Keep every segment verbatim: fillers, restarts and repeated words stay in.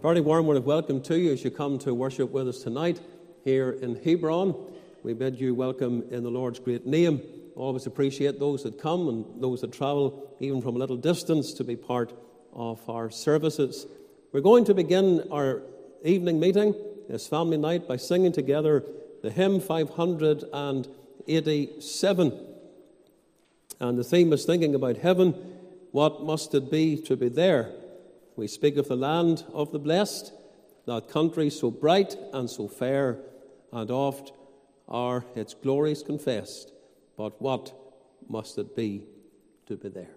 Very warm word of welcome to you as you come to worship with us tonight here in Hebron. We bid you welcome in the Lord's great name. Always appreciate those that come and those that travel even from a little distance to be part of our services. We're going to begin our evening meeting, this family night, by singing together the hymn five hundred eighty-seven. And the theme is thinking about heaven. What must it be to be there? We speak of the land of the blessed, that country so bright and so fair, and oft are its glories confessed. But what must it be to be there?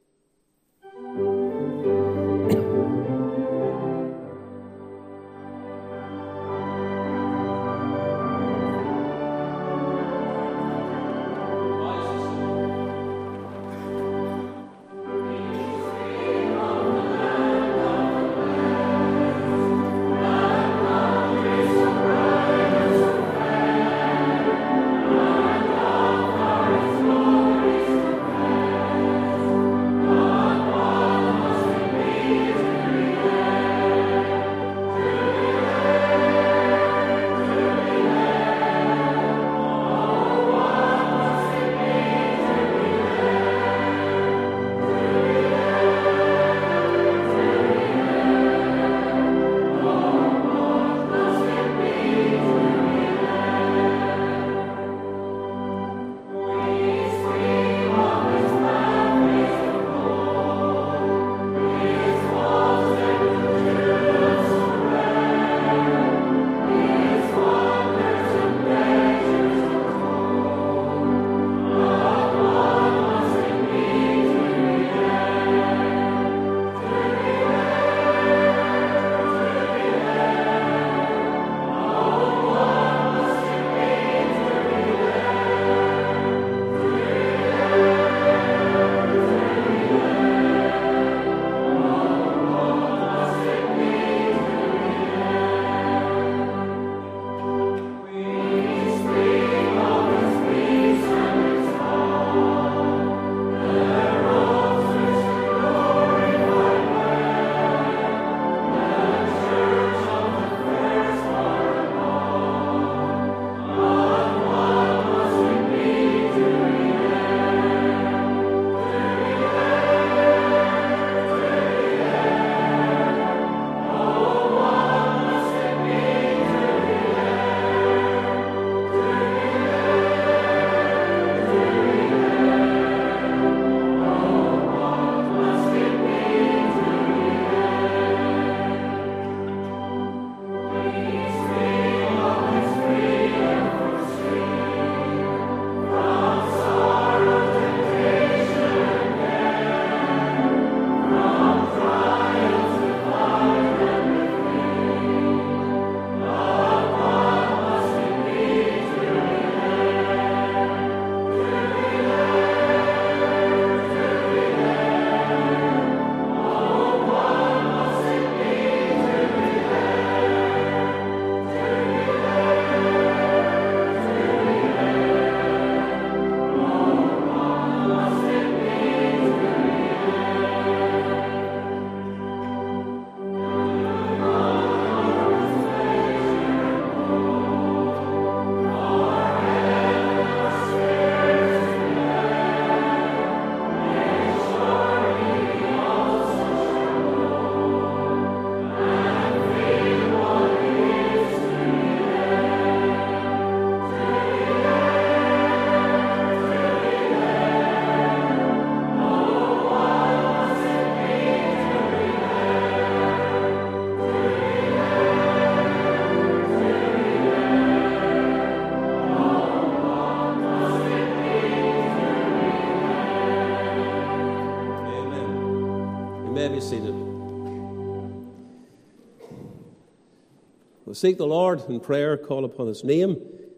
We'll seek the Lord in prayer, call upon His name,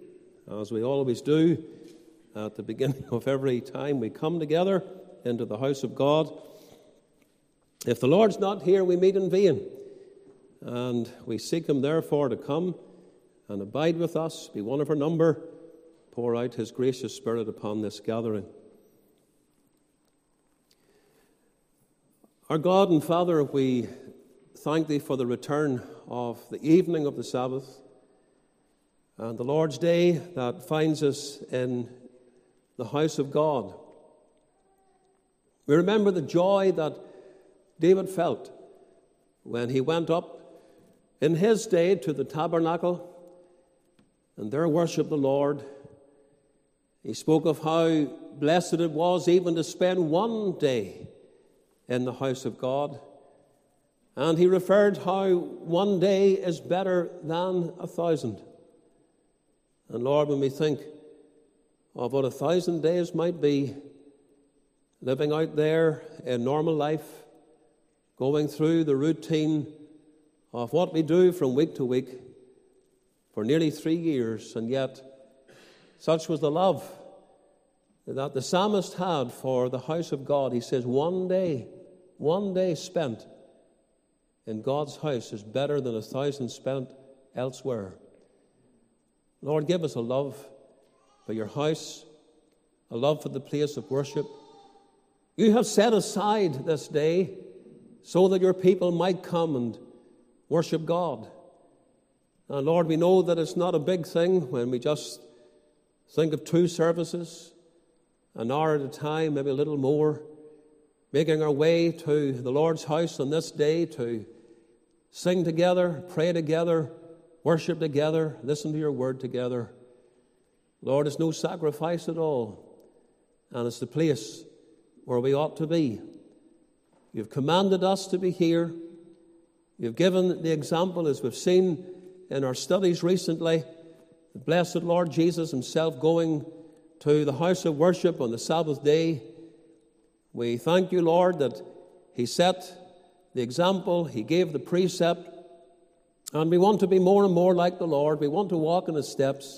as we always do at the beginning of every time we come together into the house of God. If the Lord's not here, we meet in vain, and we seek Him therefore to come and abide with us, be one of our number, pour out His gracious Spirit upon this gathering. Our God and Father, we thank thee for the return of the evening of the Sabbath and the Lord's Day that finds us in the house of God. We remember the joy that David felt when he went up in his day to the tabernacle and there worshiped the Lord. He spoke of how blessed it was even to spend one day in the house of God. And he referred how one day is better than a thousand. And Lord, when we think of what a thousand days might be, living out there in normal life, going through the routine of what we do from week to week for nearly three years, and yet such was the love that the psalmist had for the house of God. He says, one day, one day spent in God's house is better than a thousand spent elsewhere. Lord, give us a love for your house, a love for the place of worship. You have set aside this day so that your people might come and worship God. And Lord, we know that it's not a big thing when we just think of two services, an hour at a time, maybe a little more, making our way to the Lord's house on this day to sing together, pray together, worship together, listen to your word together. Lord, it's no sacrifice at all, and it's the place where we ought to be. You've commanded us to be here. You've given the example, as we've seen in our studies recently, the blessed Lord Jesus himself going to the house of worship on the Sabbath day. We thank you, Lord, that he set the example, he gave the precept, and we want to be more and more like the Lord. We want to walk in his steps.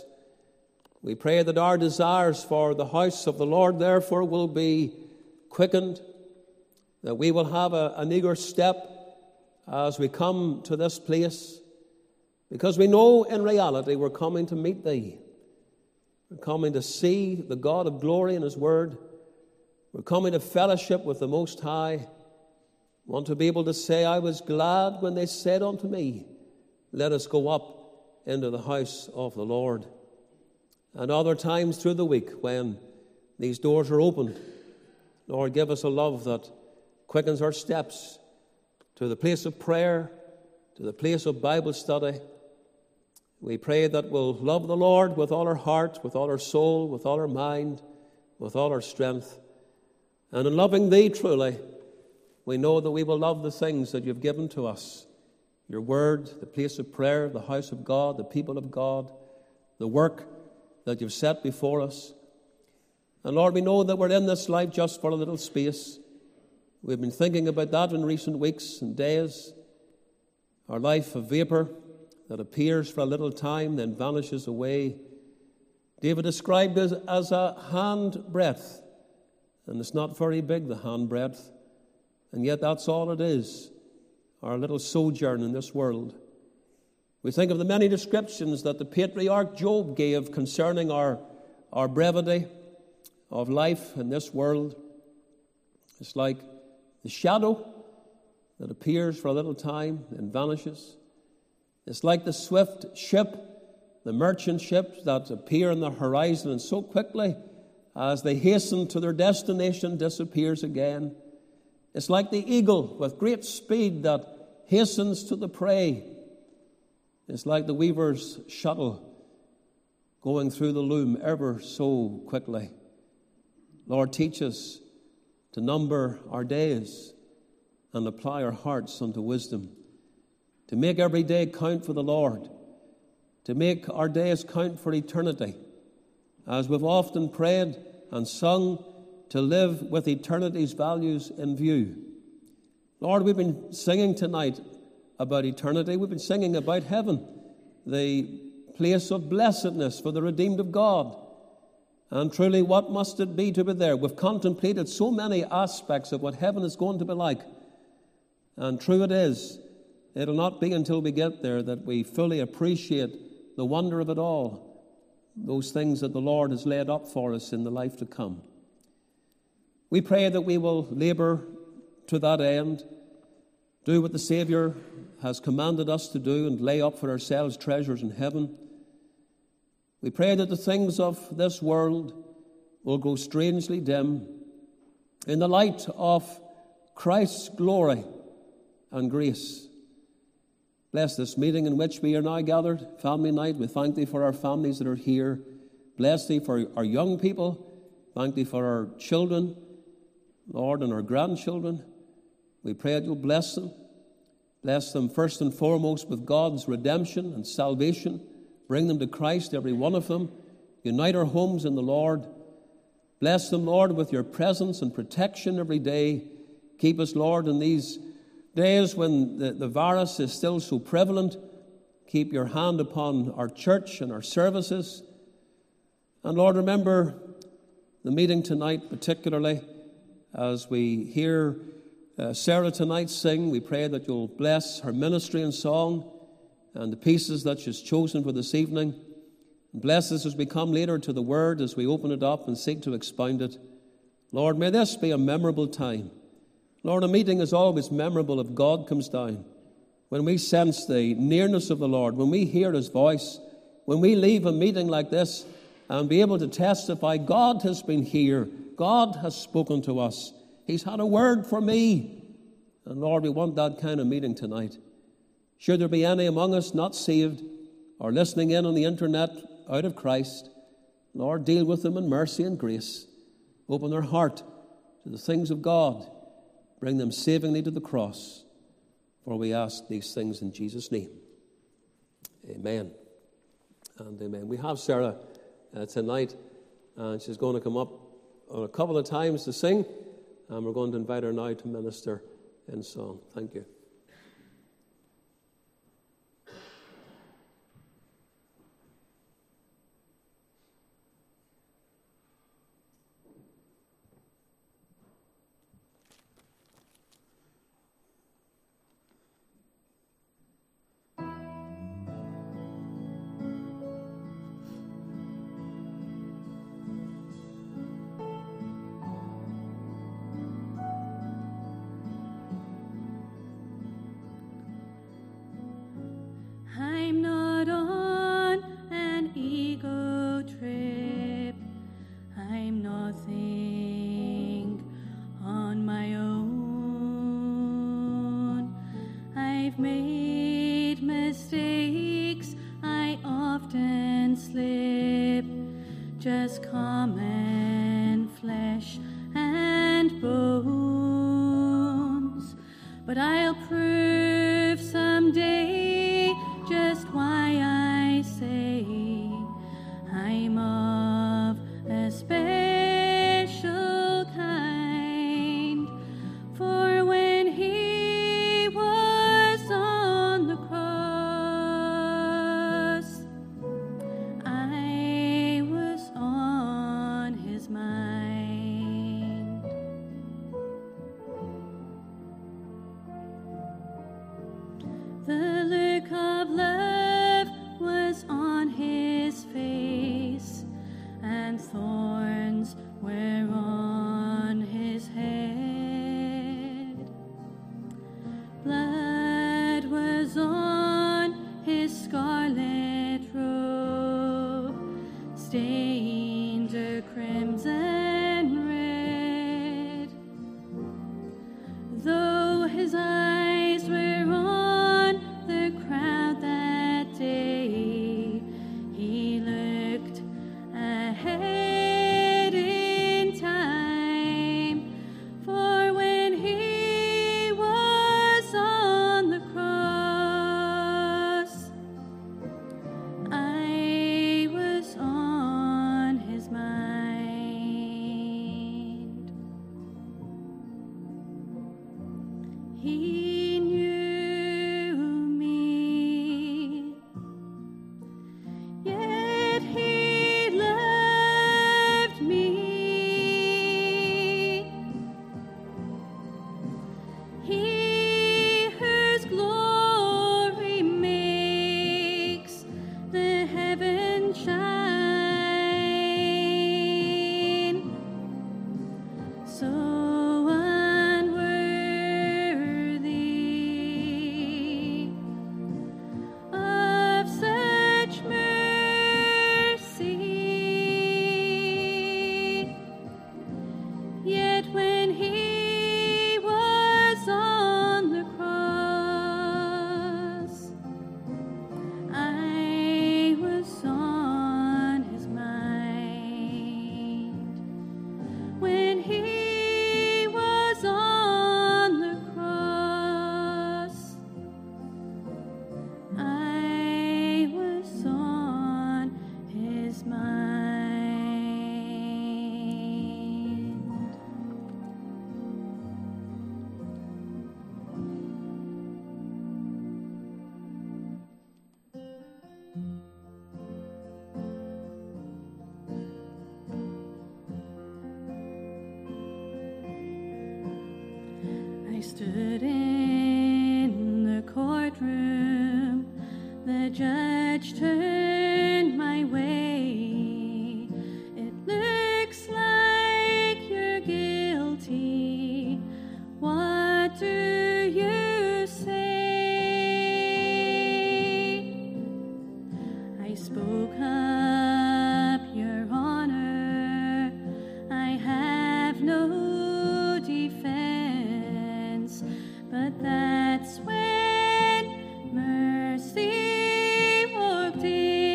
We pray that our desires for the house of the Lord, therefore, will be quickened, that we will have a, an eager step as we come to this place, because we know in reality we're coming to meet thee. We're coming to see the God of glory in his word. We're coming to fellowship with the Most High. We want to be able to say, I was glad when they said unto me, let us go up into the house of the Lord. And other times through the week when these doors are opened, Lord, give us a love that quickens our steps to the place of prayer, to the place of Bible study. We pray that we'll love the Lord with all our heart, with all our soul, with all our mind, with all our strength. And in loving thee truly, we know that we will love the things that you've given to us. Your word, the place of prayer, the house of God, the people of God, the work that you've set before us. And Lord, we know that we're in this life just for a little space. We've been thinking about that in recent weeks and days. Our life a vapor that appears for a little time, then vanishes away. David described it as a handbreadth, and it's not very big, the handbreadth, and yet that's all it is, our little sojourn in this world. We think of the many descriptions that the patriarch Job gave concerning our, our brevity of life in this world. It's like the shadow that appears for a little time and vanishes. It's like the swift ship, the merchant ships that appear on the horizon and so quickly as they hasten to their destination disappears again. It's like the eagle with great speed that hastens to the prey. It's like the weaver's shuttle going through the loom ever so quickly. Lord, teach us to number our days and apply our hearts unto wisdom, to make every day count for the Lord, to make our days count for eternity, as we've often prayed and sung, to live with eternity's values in view. Lord, we've been singing tonight about eternity. We've been singing about heaven, the place of blessedness for the redeemed of God. And truly, what must it be to be there? We've contemplated so many aspects of what heaven is going to be like. And true it is, it'll not be until we get there that we fully appreciate the wonder of it all, those things that the Lord has laid up for us in the life to come. We pray that we will labor to that end, do what the Savior has commanded us to do and lay up for ourselves treasures in heaven. We pray that the things of this world will grow strangely dim in the light of Christ's glory and grace. Bless this meeting in which we are now gathered, family night. We thank Thee for our families that are here. Bless Thee for our young people. Thank Thee for our children, Lord, and our grandchildren. We pray that You'll bless them. Bless them first and foremost with God's redemption and salvation. Bring them to Christ, every one of them. Unite our homes in the Lord. Bless them, Lord, with Your presence and protection every day. Keep us, Lord, in these days when the, the virus is still so prevalent. Keep Your hand upon our church and our services. And Lord, remember the meeting tonight, particularly as we hear uh, Sarah tonight sing. We pray that You'll bless her ministry and song and the pieces that she's chosen for this evening. And bless us as we come later to the Word, as we open it up and seek to expound it. Lord, may this be a memorable time. Lord, a meeting is always memorable if God comes down. When we sense the nearness of the Lord, when we hear His voice, when we leave a meeting like this and be able to testify, God has been here. God has spoken to us. He's had a word for me. And Lord, we want that kind of meeting tonight. Should there be any among us not saved or listening in on the internet out of Christ, Lord, deal with them in mercy and grace. Open their heart to the things of God. Bring them savingly to the cross. For we ask these things in Jesus' name. Amen and amen. We have Sarah uh, tonight, and she's going to come up a couple of times to sing, and we're going to invite her now to minister in song. Thank you. Just common flesh and bones, but I'll prove someday just why I say I'm of a special kind. For when He was on the cross, I was on His mind. The look of love was on His face, and thorns were on His head. Blood was on His scarlet robe, stained a crimson red. Though His eyes were on the crowd that day, He looked ahead in time. For when He was on the cross, I was on His mind. He knew me, yet He loved me. He whose glory makes the heaven shine, so unworthy much turned my way. It looks like you're guilty. What do you say? I spoke up, Your Honor. I have no defense, but that's when mercy walked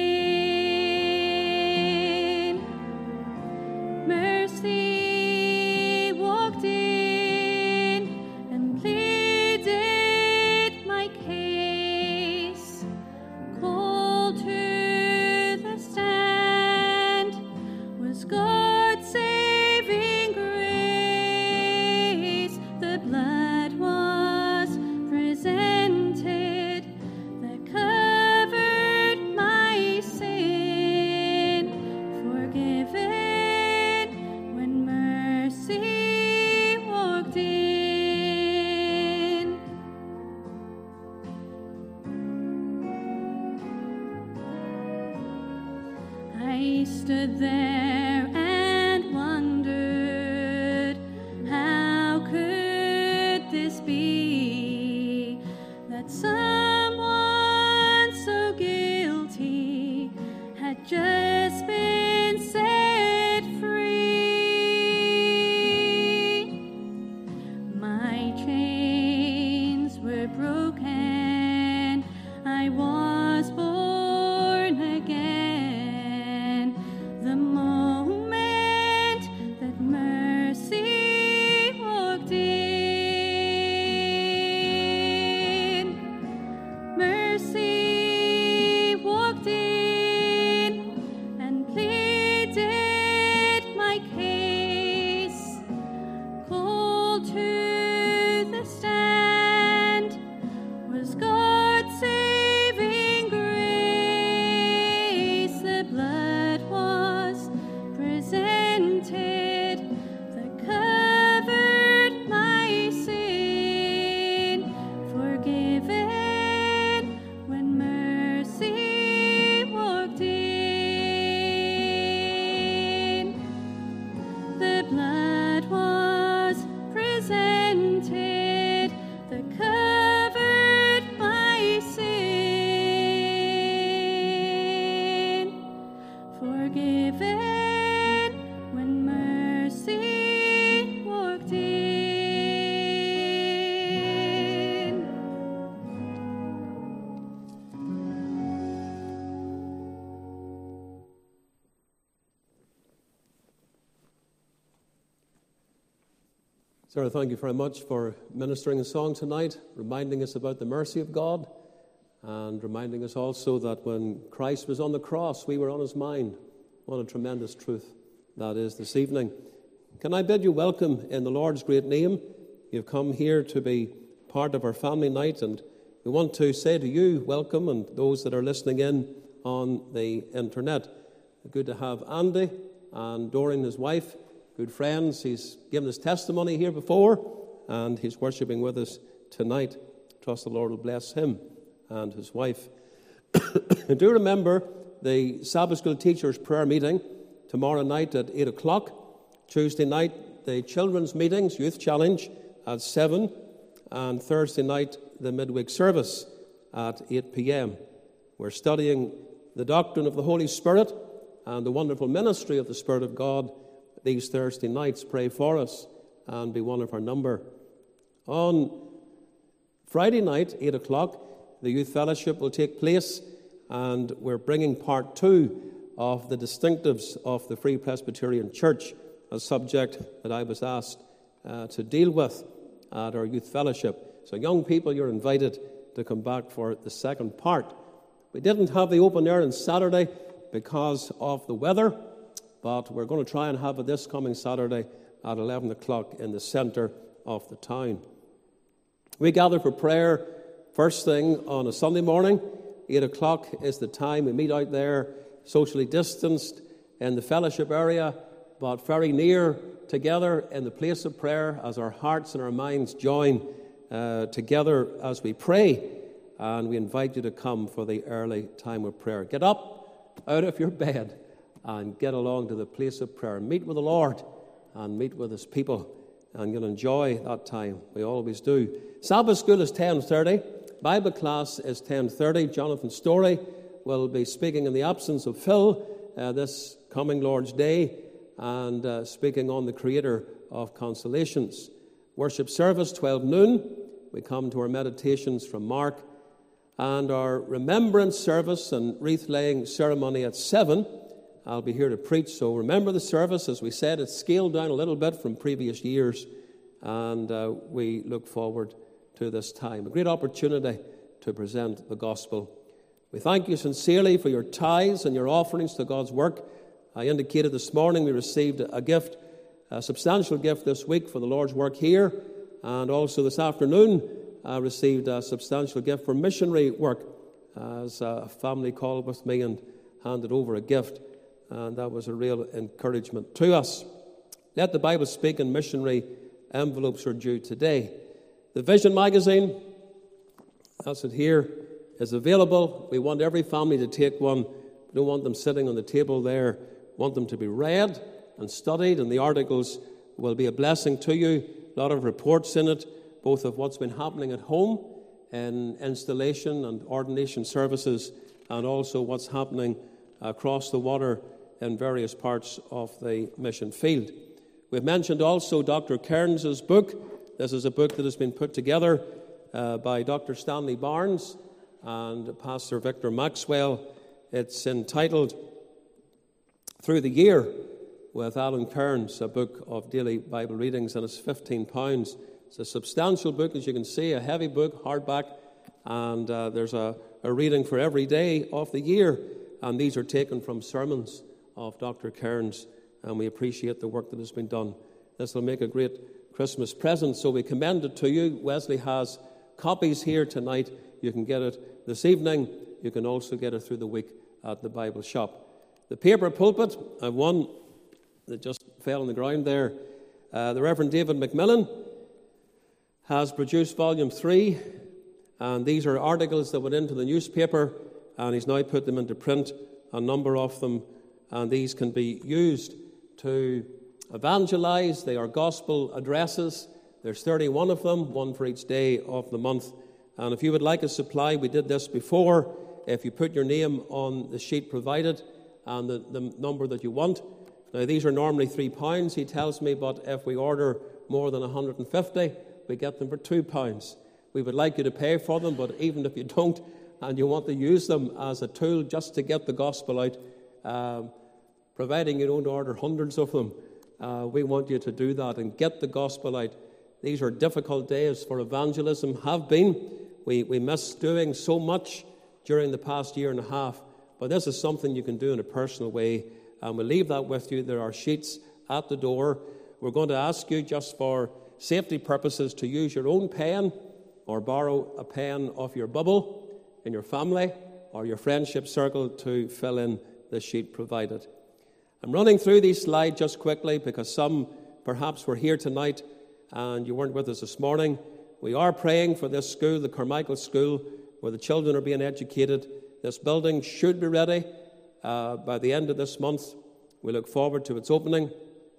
in. Mercy walked in and pleaded my case. Called to the stand was God's saving grace. The blood was presented that covered my sin, forgiven when mercy walked in. I stood there and wondered, how could this be, that someone so guilty had just been set free? My chains were broken, I was born again. The moment that mercy walked in, mercy walked in and pleaded my case. Called to the stand was God's saving grace. The blood was presented that covered my sin, forgiven when mercy walked in. The blood was presented that covered my sin, forgiven when mercy walked in. Sarah, thank you very much for ministering a song tonight, reminding us about the mercy of God, and reminding us also that when Christ was on the cross, we were on his mind. What a tremendous truth that is this evening. Can I bid you welcome in the Lord's great name? You've come here to be part of our family night, and we want to say to you, welcome, and those that are listening in on the internet. Good to have Andy and Doreen, his wife, good friends. He's given his testimony here before, and he's worshipping with us tonight. Trust the Lord will bless him and his wife. Do remember the Sabbath School Teachers Prayer Meeting tomorrow night at eight o'clock. Tuesday night, the Children's Meetings, Youth Challenge at seven. And Thursday night, the midweek service at eight p.m. We're studying the doctrine of the Holy Spirit and the wonderful ministry of the Spirit of God these Thursday nights. Pray for us and be one of our number. On Friday night, eight o'clock, the Youth Fellowship will take place, and we're bringing part two of the distinctives of the Free Presbyterian Church, a subject that I was asked uh, to deal with at our Youth Fellowship. So young people, you're invited to come back for the second part. We didn't have the open air on Saturday because of the weather, but we're going to try and have it this coming Saturday at eleven o'clock in the centre of the town. We gather for prayer first thing on a Sunday morning. eight o'clock is the time we meet out there, socially distanced in the fellowship area, but very near together in the place of prayer as our hearts and our minds join uh, together as we pray. and we invite you to come for the early time of prayer. Get up out of your bed and get along to the place of prayer. Meet with the Lord and meet with His people, and you'll enjoy that time. We always do. Sabbath school is ten thirty. Bible class is ten thirty. Jonathan Story will be speaking in the absence of Phil uh, this coming Lord's Day, and uh, speaking on the Creator of Consolations. Worship service, twelve noon. We come to our meditations from Mark, and our remembrance service and wreath-laying ceremony at seven. I'll be here to preach, so remember the service. As we said, it's scaled down a little bit from previous years, and uh, we look forward to this time. A great opportunity to present the gospel. We thank you sincerely for your tithes and your offerings to God's work. I indicated this morning we received a gift, a substantial gift this week for the Lord's work here, and also this afternoon I received a substantial gift for missionary work, as a family called with me and handed over a gift, and that was a real encouragement to us. Let the Bible Speak, and missionary envelopes are due today. The Vision magazine, that's it here, is available. We want every family to take one. We don't want them sitting on the table there. We want them to be read and studied, and the articles will be a blessing to you. A lot of reports in it, both of what's been happening at home in installation and ordination services, and also what's happening across the water in various parts of the mission field. We've mentioned also Doctor Cairns' book. This is a book that has been put together uh, by Doctor Stanley Barnes and Pastor Victor Maxwell. It's entitled Through the Year with Alan Cairns, a book of daily Bible readings, and it's fifteen pounds. It's a substantial book, as you can see, a heavy book, hardback, and uh, there's a, a reading for every day of the year, and these are taken from sermons of Doctor Cairns, and we appreciate the work that has been done. This will make a great Christmas present, so we commend it to you. Wesley has copies here tonight. You can get it this evening. You can also get it through the week at the Bible shop. The paper pulpit, I have one that just fell on the ground there. Uh, the Reverend David McMillan has produced volume three, and these are articles that went into the newspaper, and he's now put them into print, a number of them, and these can be used to evangelize. They are gospel addresses. There's thirty-one of them, one for each day of the month. And if you would like a supply, we did this before. If you put your name on the sheet provided and the, the number that you want. Now, these are normally three pounds, he tells me, but if we order more than one hundred fifty, we get them for two pounds. We would like you to pay for them, but even if you don't and you want to use them as a tool just to get the gospel out, um, providing you don't order hundreds of them, uh, we want you to do that and get the gospel out. These are difficult days for evangelism, have been. We, we miss doing so much during the past year and a half, but this is something you can do in a personal way, and we'll leave that with you. There are sheets at the door. We're going to ask you, just for safety purposes, to use your own pen or borrow a pen off your bubble in your family or your friendship circle to fill in the sheet provided. I'm running through these slides just quickly because some perhaps were here tonight and you weren't with us this morning. We are praying for this school, the Carmichael School, where the children are being educated. This building should be ready uh, by the end of this month. We look forward to its opening.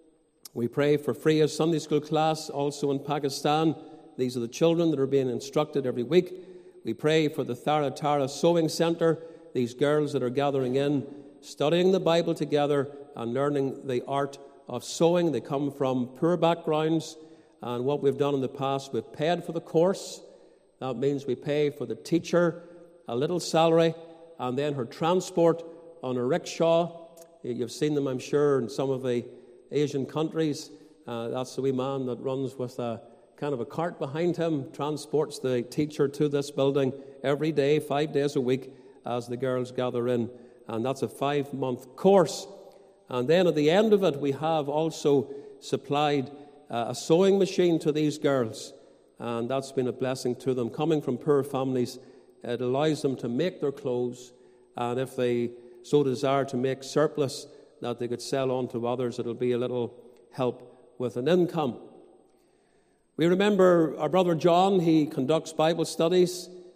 We pray for Freya's Sunday school class, also in Pakistan. These are the children that are being instructed every week. We pray for the Thara Tara Sewing Centre, these girls that are gathering in, studying the Bible together and learning the art of sewing. They come from poor backgrounds, and what we've done in the past, we've paid for the course. That means we pay for the teacher a little salary, and then her transport on a rickshaw. You've seen them, I'm sure, in some of the Asian countries. Uh, that's the wee man that runs with a kind of a cart behind him, transports the teacher to this building every day, five days a week, as the girls gather in. And that's a five-month course. And then at the end of it, we have also supplied uh, a sewing machine to these girls. And that's been a blessing to them. Coming from poor families, it allows them to make their clothes. And if they so desire to make surplus that they could sell on to others, it'll be a little help with an income. We remember our brother John. He conducts Bible studies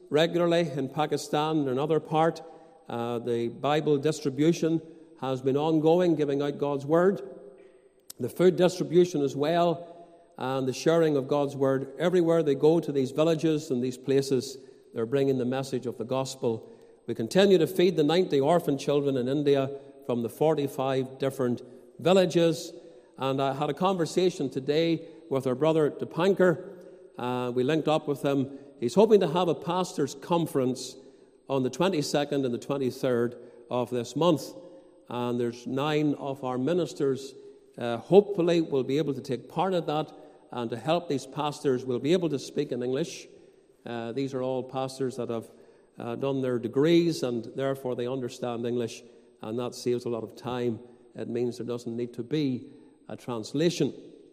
regularly in Pakistan and another part. Uh, the Bible distribution has been ongoing, giving out God's Word. The food distribution as well, and the sharing of God's Word. Everywhere they go to these villages and these places, they're bringing the message of the gospel. We continue to feed the ninety orphan children in India from the forty-five different villages. And I had a conversation today with our brother Dipankar. Uh, we linked up with him. He's hoping to have a pastors' conference on the twenty-second and the twenty-third of this month. And there's nine of our ministers uh, hopefully will be able to take part of that, and to help these pastors will be able to speak in English. Uh, these are all pastors that have uh, done their degrees, and therefore they understand English, and that saves a lot of time. It means there doesn't need to be a translation.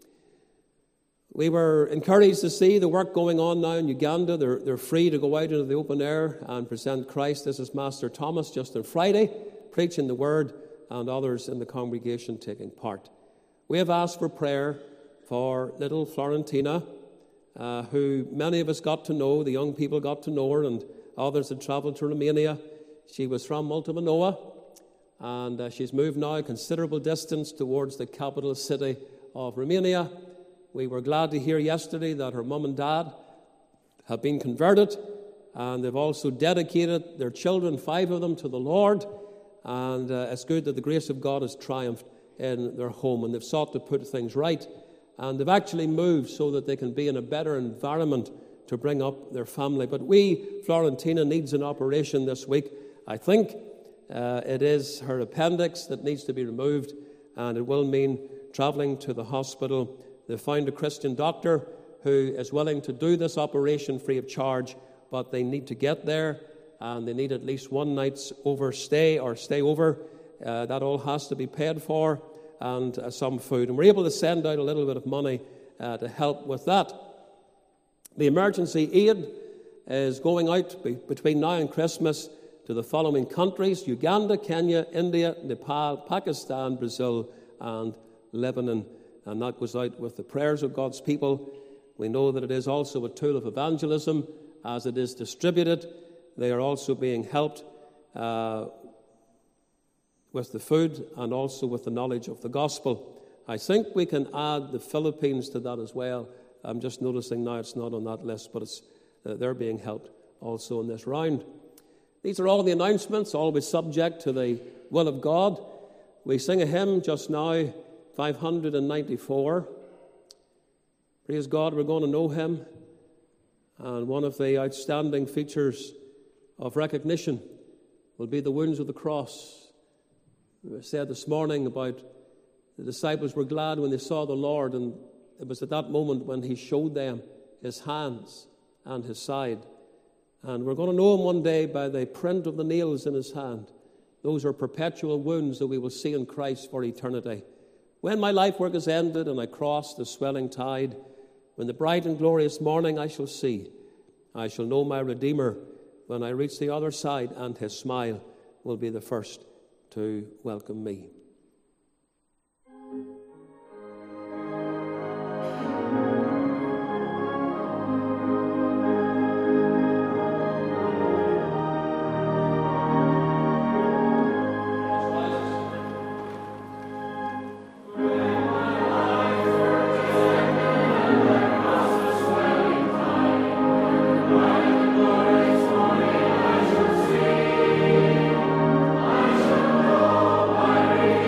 We were encouraged to see the work going on now in Uganda. They're, they're free to go out into the open air and present Christ. This is Master Thomas just on Friday, preaching the word, and others in the congregation taking part. We have asked for prayer for little Florentina, uh, who many of us got to know. The young people got to know her, and others had travelled to Romania. She was from Multimanoa, and uh, she's moved now a considerable distance towards the capital city of Romania. We were glad to hear yesterday that her mum and dad have been converted, and they've also dedicated their children, five of them, to the Lord. And uh, it's good that the grace of God has triumphed in their home, and they've sought to put things right. And they've actually moved so that they can be in a better environment to bring up their family. But we, Florentina needs an operation this week. I think uh, it is her appendix that needs to be removed, and it will mean travelling to the hospital. They found a Christian doctor who is willing to do this operation free of charge, but they need to get there, and they need at least one night's overstay or stay over. Uh, that all has to be paid for, and uh, some food. And we're able to send out a little bit of money uh, to help with that. The emergency aid is going out be- between now and Christmas to the following countries: Uganda, Kenya, India, Nepal, Pakistan, Brazil, and Lebanon. And that goes out with the prayers of God's people. We know that it is also a tool of evangelism as it is distributed. They are also being helped uh, with the food and also with the knowledge of the gospel. I think we can add the Philippines to that as well. I'm just noticing now it's not on that list, but it's, uh, they're being helped also in this round. These are all the announcements, always subject to the will of God. We sing a hymn just now, five hundred ninety-four. Praise God, we're going to know him. And one of the outstanding features of recognition will be the wounds of the cross. We said this morning about the disciples were glad when they saw the Lord, and it was at that moment when he showed them his hands and his side. And we're going to know him one day by the print of the nails in his hand. Those are perpetual wounds that we will see in Christ for eternity. When my life work is ended and I cross the swelling tide, when the bright and glorious morning I shall see, I shall know my Redeemer when I reach the other side, and his smile will be the first to welcome me. Thank you.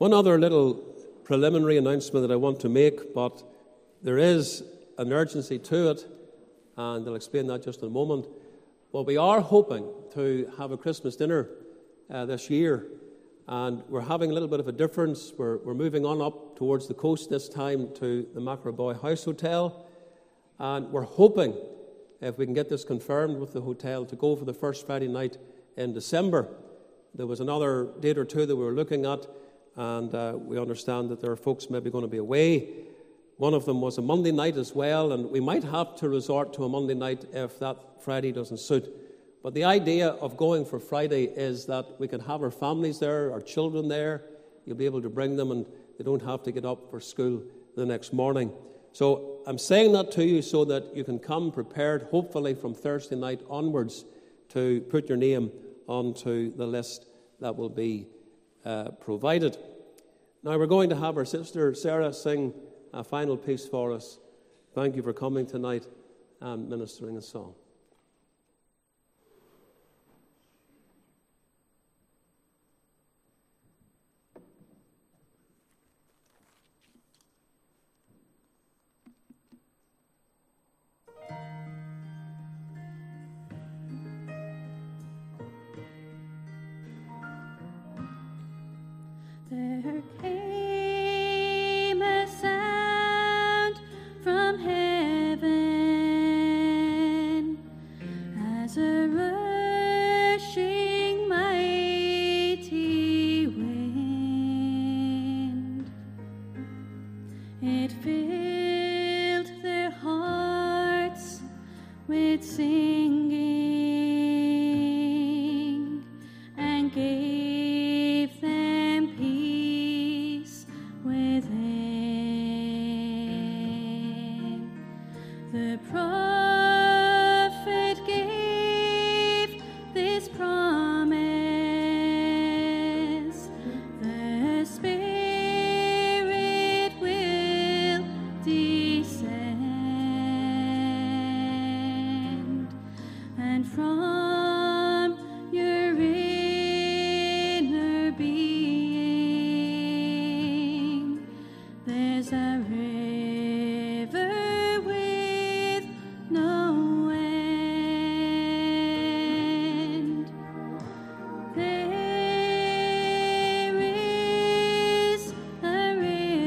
One other little preliminary announcement that I want to make, but there is an urgency to it, and I'll explain that just in a moment. But we are hoping to have a Christmas dinner uh, this year, and we're having a little bit of a difference. We're, we're moving on up towards the coast this time to the Macroboy House Hotel, and we're hoping, if we can get this confirmed with the hotel, to go for the first Friday night in December. There was another date or two that we were looking at, and uh, we understand that there are folks maybe going to be away. One of them was a Monday night as well, and we might have to resort to a Monday night if that Friday doesn't suit. But the idea of going for Friday is that we can have our families there, our children there. You'll be able to bring them, and they don't have to get up for school the next morning. So I'm saying that to you so that you can come prepared, hopefully from Thursday night onwards, to put your name onto the list that will be uh, provided. Now we're going to have our sister Sarah sing a final piece for us. Thank you for coming tonight and ministering a song. There came a sound from heaven as a rushing mighty wind. It filled their hearts with singing and gave them peace within. The prophet gave this promise: the Spirit will descend, and from your inner being there's a river with no end. There is a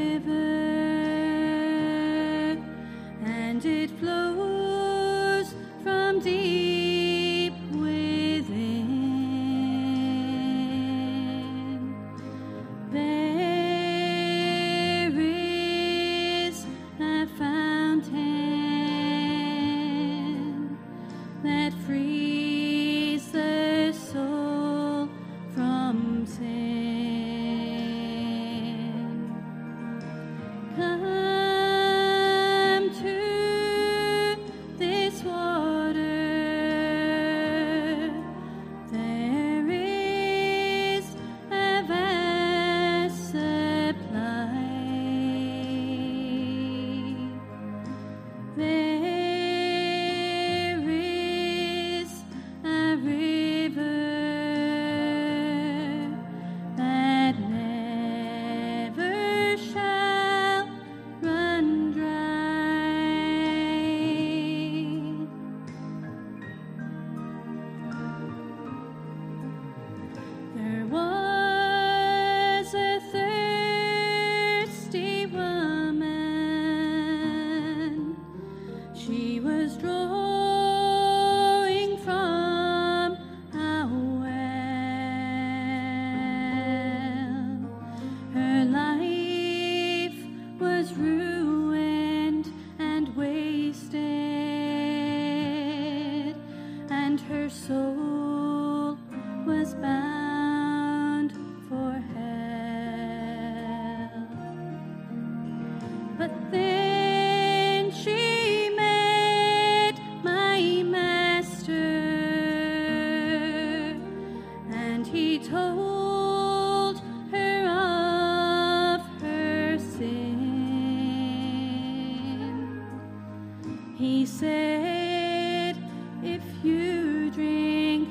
river, and it flows from deep within. There is a fountain that frees the soul from sin. Come to this water. There is a vast supply. There is a river that never shall run dry. There was a thirsty woman. She was drawing from a well. Her life was ruined and wasted, and her soul was bound for hell. But then she met my master, and he told her of her sin. He said, "If you drink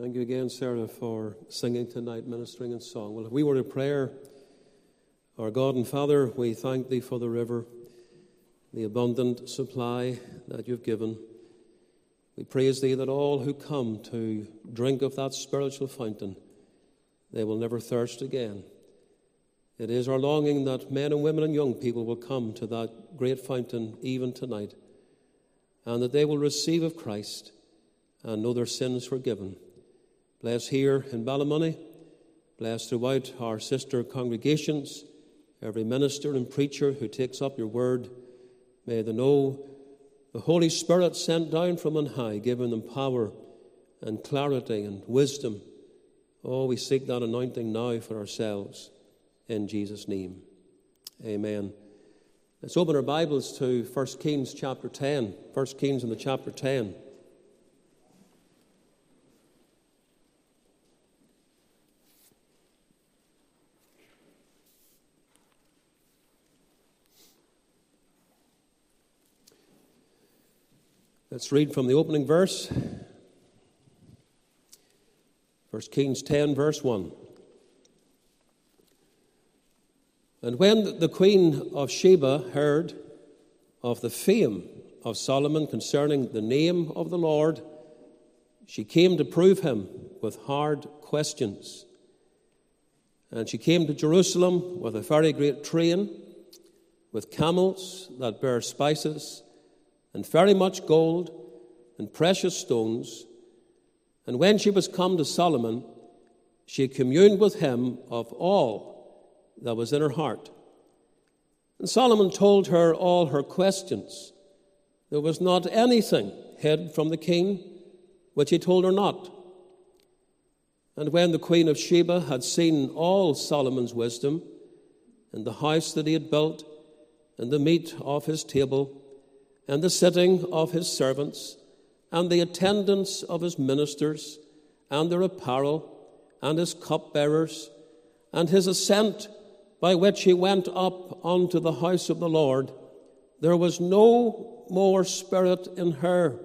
Thank you again, Sarah, for singing tonight, ministering in song. Well, if we were to prayer, our God and Father, we thank Thee for the river, the abundant supply that You've given. We praise Thee that all who come to drink of that spiritual fountain, they will never thirst again. It is our longing that men and women and young people will come to that great fountain even tonight, and that they will receive of Christ and know their sins forgiven. Bless here in Ballymoney, bless throughout our sister congregations, every minister and preacher who takes up Your word. May they know the Holy Spirit sent down from on high, giving them power and clarity and wisdom. Oh, we seek that anointing now for ourselves, in Jesus' name. Amen. Let's open our Bibles to First Kings chapter ten. First Kings in the chapter ten. Let's read from the opening verse. First Kings ten, verse one. And when the queen of Sheba heard of the fame of Solomon concerning the name of the Lord, she came to prove him with hard questions. And she came to Jerusalem with a very great train, with camels that bear spices, and very much gold and precious stones. And when she was come to Solomon, she communed with him of all that was in her heart. And Solomon told her all her questions. There was not anything hid from the king which he told her not. And when the queen of Sheba had seen all Solomon's wisdom, and the house that he had built, and the meat of his table, and the sitting of his servants, and the attendance of his ministers, and their apparel, and his cupbearers, and his ascent by which he went up unto the house of the Lord, there was no more spirit in her.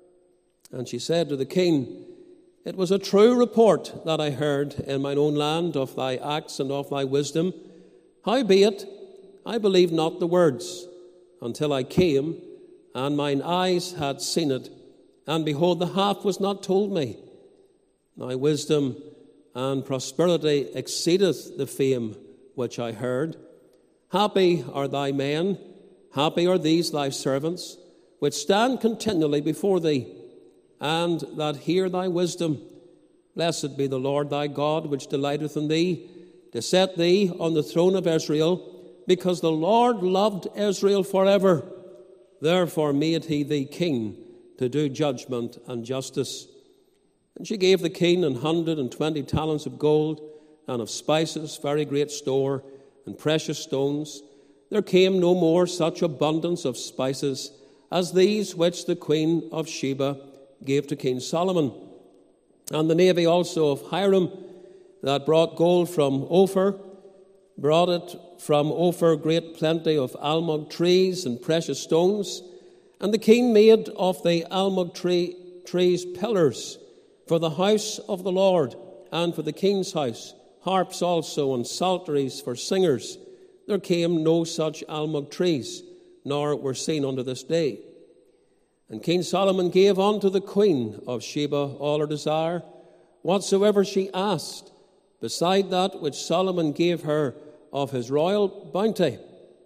And she said to the king, It was a true report that I heard in mine own land of thy acts and of thy wisdom. Howbeit, I believed not the words, until I came, and mine eyes had seen it, and behold, the half was not told me. Thy wisdom and prosperity exceedeth the fame which I heard. Happy are thy men, happy are these thy servants, which stand continually before thee, and that hear thy wisdom. Blessed be the Lord thy God, which delighteth in thee, to set thee on the throne of Israel, because the Lord loved Israel forever. Therefore made he thee king to do judgment and justice. And she gave the king an hundred and twenty talents of gold, and of spices very great store, and precious stones. There came no more such abundance of spices as these which the queen of Sheba gave to King Solomon. And the navy also of Hiram, that brought gold from Ophir, brought it from Ophir great plenty of almug trees and precious stones. And the king made of the almug tree, trees pillars for the house of the Lord, and for the king's house, harps also and psalteries for singers. There came no such almug trees, nor were seen unto this day. And King Solomon gave unto the queen of Sheba all her desire, whatsoever she asked, beside that which Solomon gave her of his royal bounty.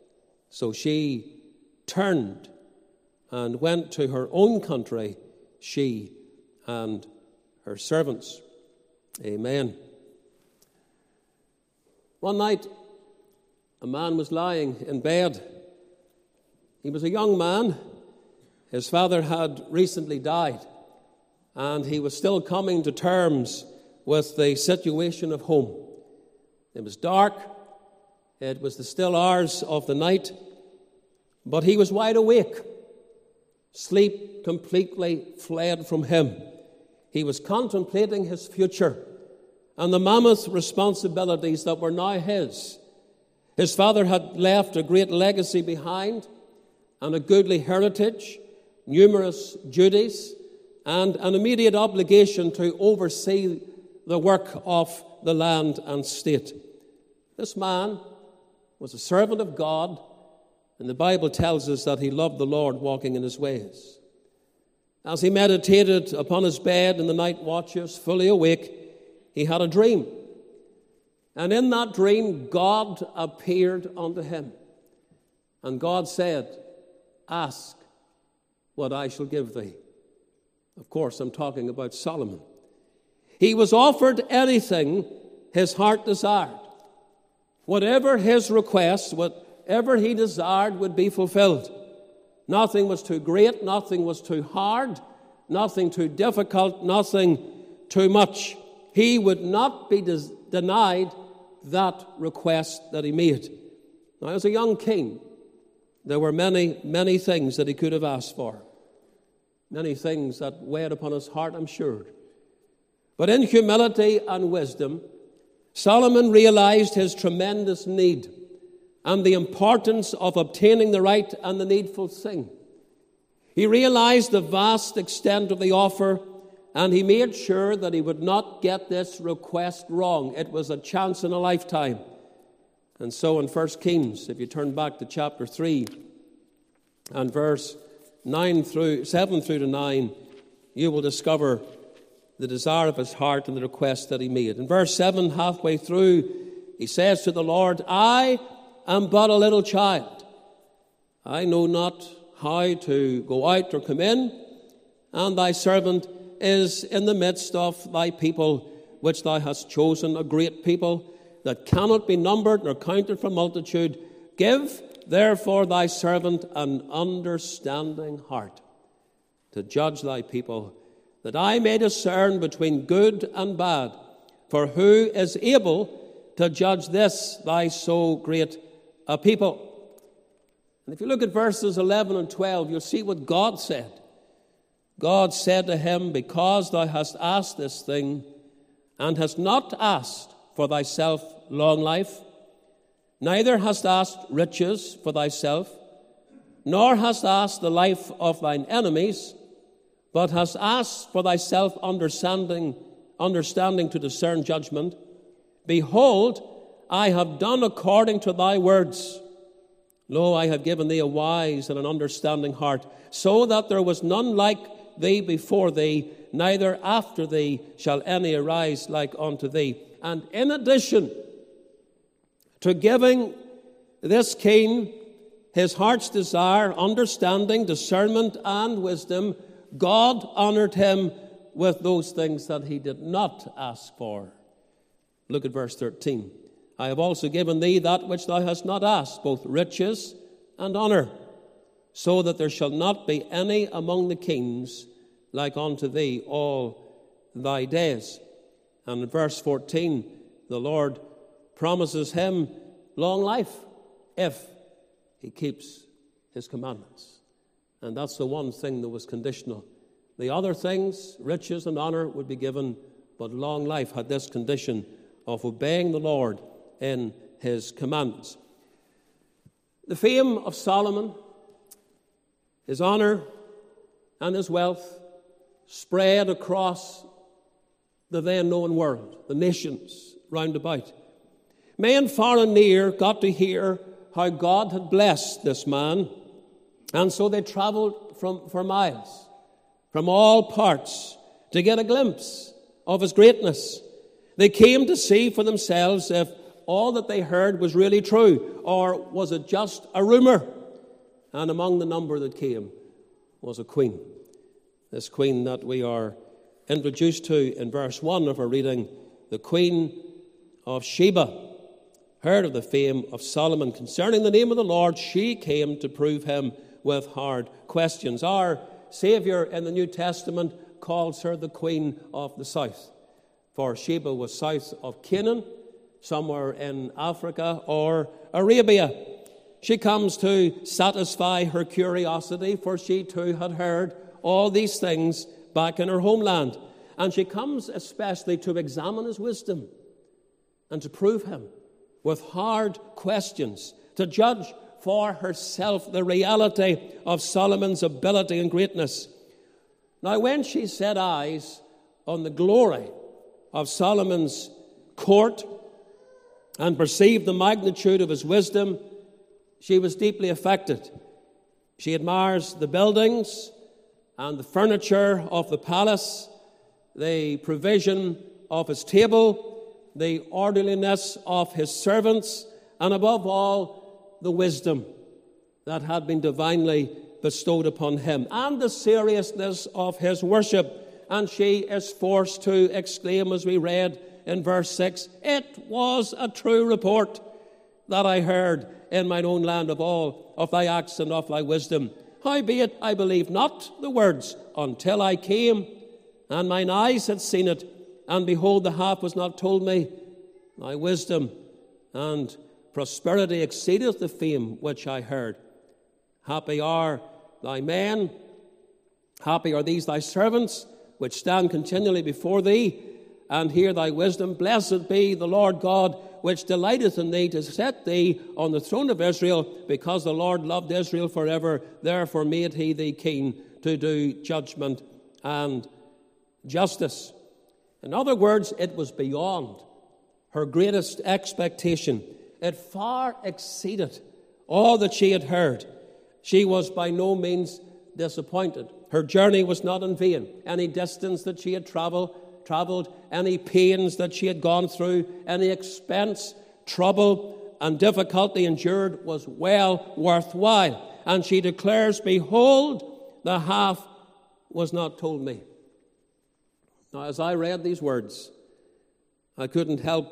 So she turned and went to her own country, she and her servants. Amen. One night, a man was lying in bed. He was a young man. His father had recently died, and he was still coming to terms with the situation of home. It was dark. It was the still hours of the night, but he was wide awake. Sleep completely fled from him. He was contemplating his future and the mammoth responsibilities that were now his. His father had left a great legacy behind and a goodly heritage, numerous duties, and an immediate obligation to oversee the work of the land and state. This man was a servant of God, and the Bible tells us that he loved the Lord, walking in his ways. As he meditated upon his bed in the night watches, fully awake, he had a dream. And in that dream, God appeared unto him. And God said, "Ask what I shall give thee." Of course, I'm talking about Solomon. He was offered anything his heart desired. Whatever his request, whatever he desired would be fulfilled. Nothing was too great, nothing was too hard, nothing too difficult, nothing too much. He would not be des- denied that request that he made. Now, as a young king, there were many, many things that he could have asked for. Many things that weighed upon his heart, I'm sure. But in humility and wisdom, Solomon realized his tremendous need and the importance of obtaining the right and the needful thing. He realized the vast extent of the offer, and he made sure that he would not get this request wrong. It was a chance in a lifetime. And so in First Kings, if you turn back to chapter three and verse nine through seven through to nine, you will discover the desire of his heart and the request that he made. In verse seven, halfway through, he says to the Lord, "I am but a little child. I know not how to go out or come in, and thy servant is in the midst of thy people, which thou hast chosen, a great people that cannot be numbered nor counted for multitude. Give, therefore, thy servant an understanding heart to judge thy people, that I may discern between good and bad. For who is able to judge this, thy so great a people?" And if you look at verses eleven and twelve, you'll see what God said. God said to him, "Because thou hast asked this thing, and hast not asked for thyself long life, neither hast asked riches for thyself, nor hast asked the life of thine enemies, but hast asked for thyself understanding, understanding to discern judgment. Behold, I have done according to thy words. Lo, I have given thee a wise and an understanding heart, so that there was none like thee before thee, neither after thee shall any arise like unto thee." And in addition to giving this king his heart's desire, understanding, discernment, and wisdom, God honored him with those things that he did not ask for. Look at verse thirteen. "I have also given thee that which thou hast not asked, both riches and honor, so that there shall not be any among the kings like unto thee all thy days." And in verse fourteen, the Lord promises him long life if he keeps his commandments. And that's the one thing that was conditional. The other things, riches and honor, would be given, but long life had this condition of obeying the Lord in his commandments. The fame of Solomon, his honor and his wealth, spread across the then known world, the nations round about. Men far and near got to hear how God had blessed this man, and so they traveled from for miles, from all parts, to get a glimpse of his greatness. They came to see for themselves if all that they heard was really true, or was it just a rumor? And among the number that came was a queen. This queen that we are introduced to in verse one of our reading, the Queen of Sheba, heard of the fame of Solomon concerning the name of the Lord. She came to prove him with hard questions. Our Savior in the New Testament calls her the Queen of the South, for Sheba was south of Canaan, somewhere in Africa or Arabia. She comes to satisfy her curiosity, for she too had heard all these things back in her homeland. And she comes especially to examine his wisdom and to prove him with hard questions, to judge for herself the reality of Solomon's ability and greatness. Now when she set eyes on the glory of Solomon's court and perceived the magnitude of his wisdom, she was deeply affected. She admires the buildings and the furniture of the palace, the provision of his table, the orderliness of his servants, and above all, the wisdom that had been divinely bestowed upon him, and the seriousness of his worship. And she is forced to exclaim, as we read in verse six, "It was a true report that I heard in mine own land of all of thy acts and of thy wisdom. Howbeit I believed not the words until I came, and mine eyes had seen it, and behold, the half was not told me. Thy wisdom and prosperity exceedeth the fame which I heard. Happy are thy men, happy are these thy servants, which stand continually before thee, and hear thy wisdom. Blessed be the Lord God, which delighteth in thee to set thee on the throne of Israel, because the Lord loved Israel forever. Therefore made he thee king to do judgment and justice." In other words, it was beyond her greatest expectation. It far exceeded all that she had heard. She was by no means disappointed. Her journey was not in vain. Any distance that she had traveled, traveled, any pains that she had gone through, any expense, trouble, and difficulty endured was well worthwhile. And she declares, "Behold, the half was not told me." Now, as I read these words, I couldn't help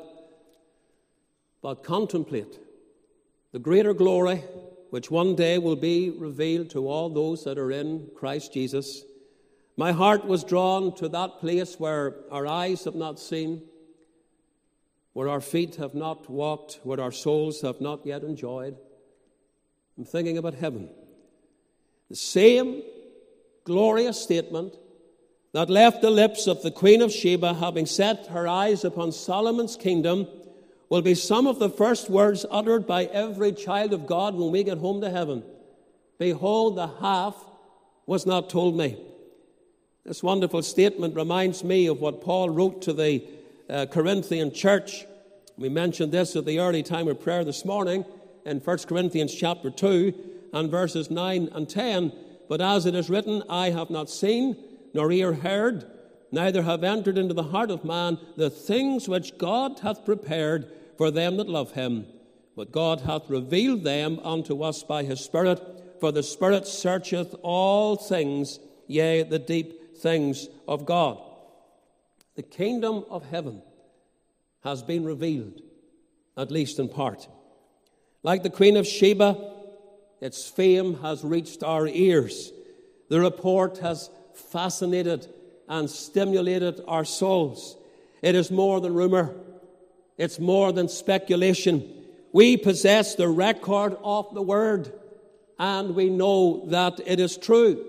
but contemplate the greater glory which one day will be revealed to all those that are in Christ Jesus. My heart was drawn to that place where our eyes have not seen, where our feet have not walked, where our souls have not yet enjoyed. I'm thinking about heaven. The same glorious statement that left the lips of the Queen of Sheba, having set her eyes upon Solomon's kingdom, will be some of the first words uttered by every child of God when we get home to heaven. "Behold, the half was not told me." This wonderful statement reminds me of what Paul wrote to the uh, Corinthian church. We mentioned this at the early time of prayer this morning in First Corinthians chapter two and verses nine and ten. "But as it is written, I have not seen, nor ear heard, neither have entered into the heart of man the things which God hath prepared for them that love him. But God hath revealed them unto us by his Spirit, for the Spirit searcheth all things, yea, the deep things of God." The kingdom of heaven has been revealed, at least in part. Like the Queen of Sheba, its fame has reached our ears. The report has fascinated and stimulated our souls. It is more than rumor. It's more than speculation. We possess the record of the word, and we know that it is true.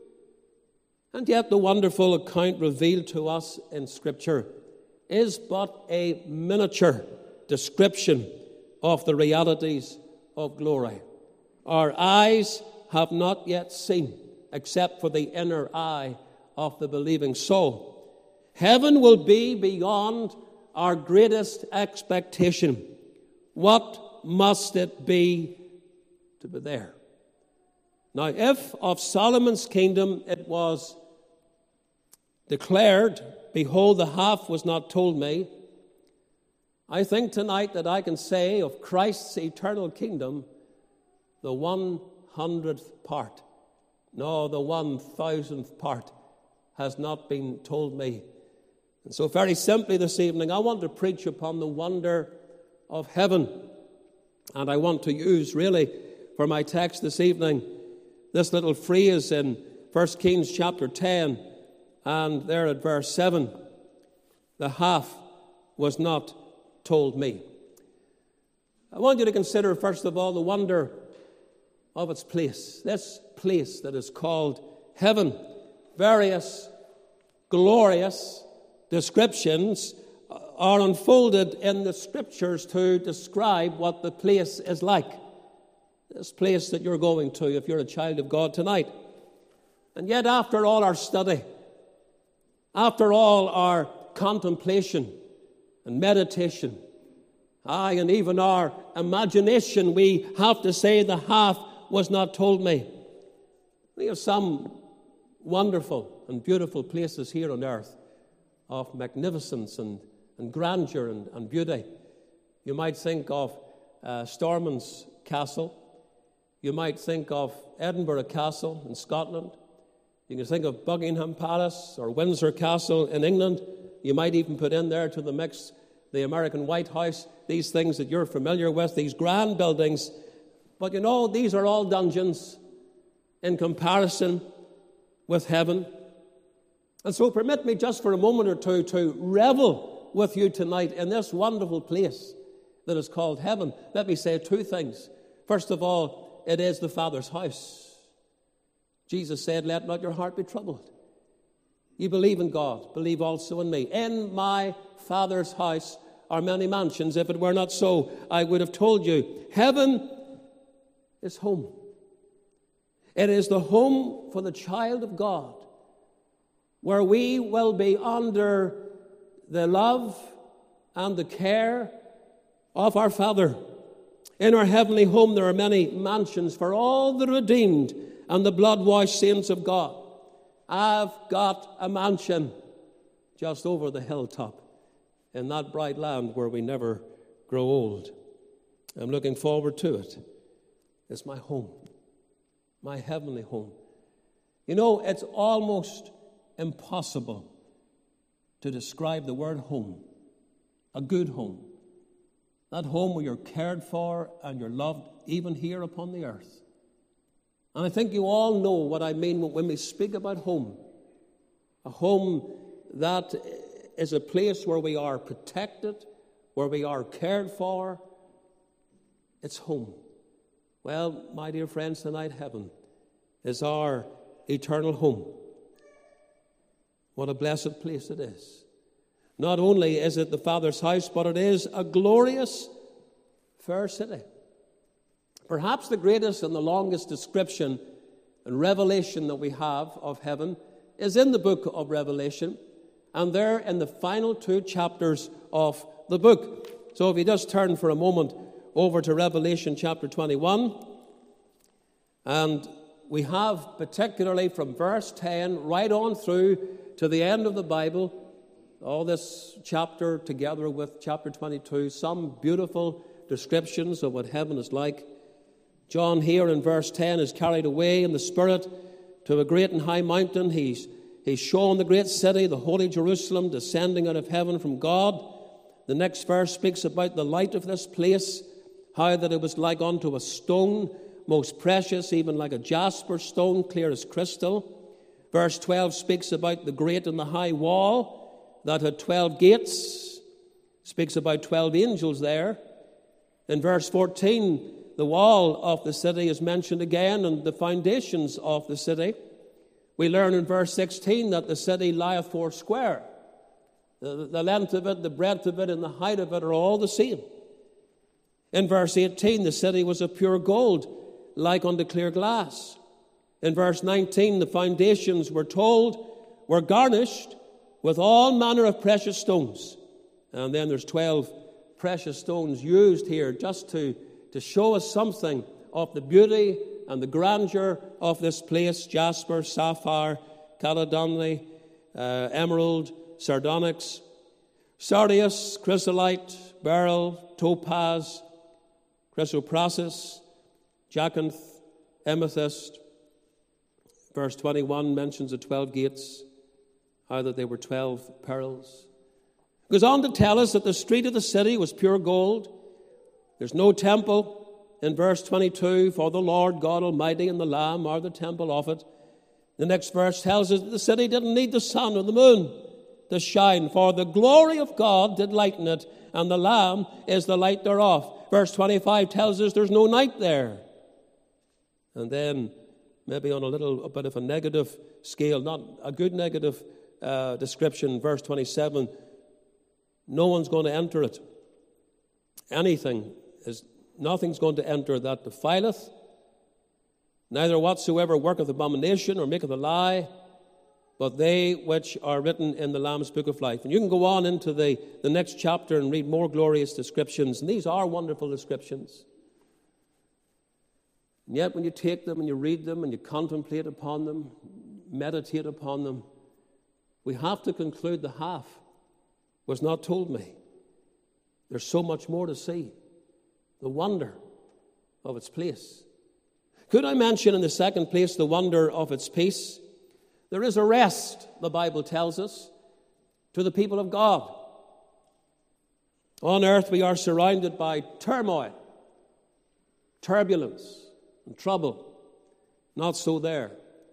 And yet the wonderful account revealed to us in Scripture is but a miniature description of the realities of glory. Our eyes have not yet seen, except for the inner eye of the believing soul. Heaven will be beyond our greatest expectation. What must it be to be there? Now, if of Solomon's kingdom it was declared, "Behold, the half was not told me," I think tonight that I can say of Christ's eternal kingdom, the one hundredth part, no, the one thousandth part has not been told me. And so very simply this evening, I want to preach upon the wonder of heaven. And I want to use really for my text this evening this little phrase in First Kings chapter ten and there at verse seven. "The half was not told me." I want you to consider first of all the wonder of its place. This place that is called heaven. Various glorious descriptions are unfolded in the Scriptures to describe what the place is like. This place that you're going to if you're a child of God tonight. And yet after all our study After all our contemplation and meditation, aye, and even our imagination, we have to say the half was not told me. We have some wonderful and beautiful places here on earth of magnificence and, and grandeur and, and beauty. You might think of uh, Stormont Castle. You might think of Edinburgh Castle in Scotland. You can think of Buckingham Palace or Windsor Castle in England. You might even put in there to the mix the American White House, these things that you're familiar with, these grand buildings. But you know, these are all dungeons in comparison with heaven. And so permit me just for a moment or two to revel with you tonight in this wonderful place that is called heaven. Let me say two things. First of all, it is the Father's house. Jesus said, let not your heart be troubled. You believe in God, believe also in me. In my Father's house are many mansions. If it were not so, I would have told you. Heaven is home. It is the home for the child of God, where we will be under the love and the care of our Father. In our heavenly home there are many mansions for all the redeemed and the blood-washed saints of God. I've got a mansion just over the hilltop in that bright land where we never grow old. I'm looking forward to it. It's my home, my heavenly home. You know, it's almost impossible to describe the word home, a good home. That home where you're cared for and you're loved, even here upon the earth. And I think you all know what I mean when we speak about home. A home that is a place where we are protected, where we are cared for. It's home. Well, my dear friends, tonight heaven is our eternal home. What a blessed place it is. Not only is it the Father's house, but it is a glorious, fair city. Perhaps the greatest and the longest description and revelation that we have of heaven is in the book of Revelation, and there in the final two chapters of the book. So if you just turn for a moment over to Revelation chapter twenty-one, and we have particularly from verse ten right on through to the end of the Bible, all this chapter together with chapter twenty-two, some beautiful descriptions of what heaven is like. John here in verse ten is carried away in the Spirit to a great and high mountain. He's, he's shown the great city, the holy Jerusalem, descending out of heaven from God. The next verse speaks about the light of this place, how that it was like unto a stone, most precious, even like a jasper stone, clear as crystal. Verse twelve speaks about the great and the high wall that had twelve gates, speaks about twelve angels there. In verse fourteen, the wall of the city is mentioned again, and the foundations of the city. We learn in verse sixteen that the city lieth four square. The, the length of it, the breadth of it, and the height of it are all the same. In verse eighteen, the city was of pure gold, like unto clear glass. In verse nineteen, the foundations, were told, were garnished with all manner of precious stones. And then there's twelve precious stones used here just to to show us something of the beauty and the grandeur of this place: jasper, sapphire, chalcedony, uh, emerald, sardonyx, sardius, chrysolite, beryl, topaz, chrysoprasus, jacinth, amethyst. Verse twenty-one mentions the twelve gates, how that they were twelve pearls. It goes on to tell us that the street of the city was pure gold. There's no temple. In verse twenty-two, for the Lord God Almighty and the Lamb are the temple of it. The next verse tells us that the city didn't need the sun or the moon to shine, for the glory of God did lighten it, and the Lamb is the light thereof. Verse twenty-five tells us there's no night there. And then, maybe on a little a bit of a negative scale, not a good negative uh, description, verse twenty-seven, no one's going to enter it. Anything is, nothing's going to enter that defileth, neither whatsoever worketh abomination or maketh a lie, but they which are written in the Lamb's Book of Life. And you can go on into the, the next chapter and read more glorious descriptions. And these are wonderful descriptions. And yet when you take them and you read them and you contemplate upon them, meditate upon them, we have to conclude the half was not told me. There's so much more to see. The wonder of its place. Could I mention in the second place the wonder of its peace? There is a rest, the Bible tells us, to the people of God. On earth we are surrounded by turmoil, turbulence, and trouble. Not so there.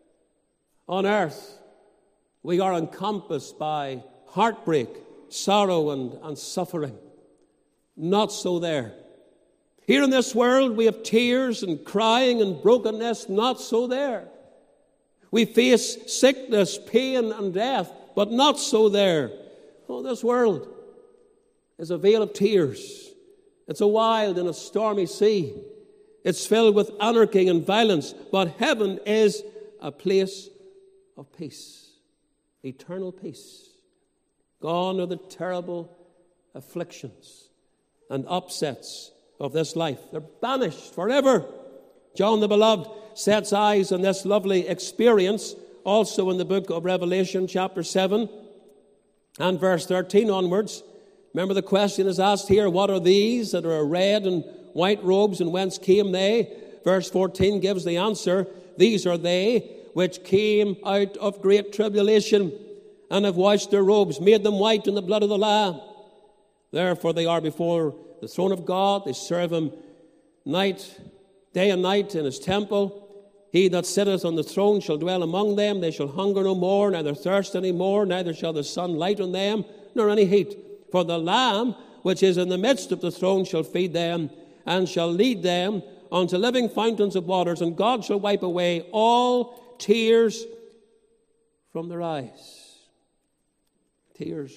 On earth we are encompassed by heartbreak, sorrow, and, and suffering. Not so there. Here in this world we have tears and crying and brokenness. Not so there. We face sickness, pain, and death, but not so there. Oh, this world is a vale of tears. It's a wild and a stormy sea. It's filled with anarchy and violence, but heaven is a place of peace, eternal peace. Gone are the terrible afflictions and upsets of this life. They're banished forever. John the Beloved sets eyes on this lovely experience also in the book of Revelation, chapter seven and verse thirteen onwards. Remember, the question is asked here, what are these that are red and white robes, and whence came they? Verse fourteen gives the answer. These are they which came out of great tribulation and have washed their robes, made them white in the blood of the Lamb. Therefore they are before the throne of God. They serve him night, day and night in his temple. He that sitteth on the throne shall dwell among them. They shall hunger no more, neither thirst any more, neither shall the sun light on them, nor any heat. For the Lamb which is in the midst of the throne shall feed them, and shall lead them unto living fountains of waters, and God shall wipe away all tears from their eyes. Tears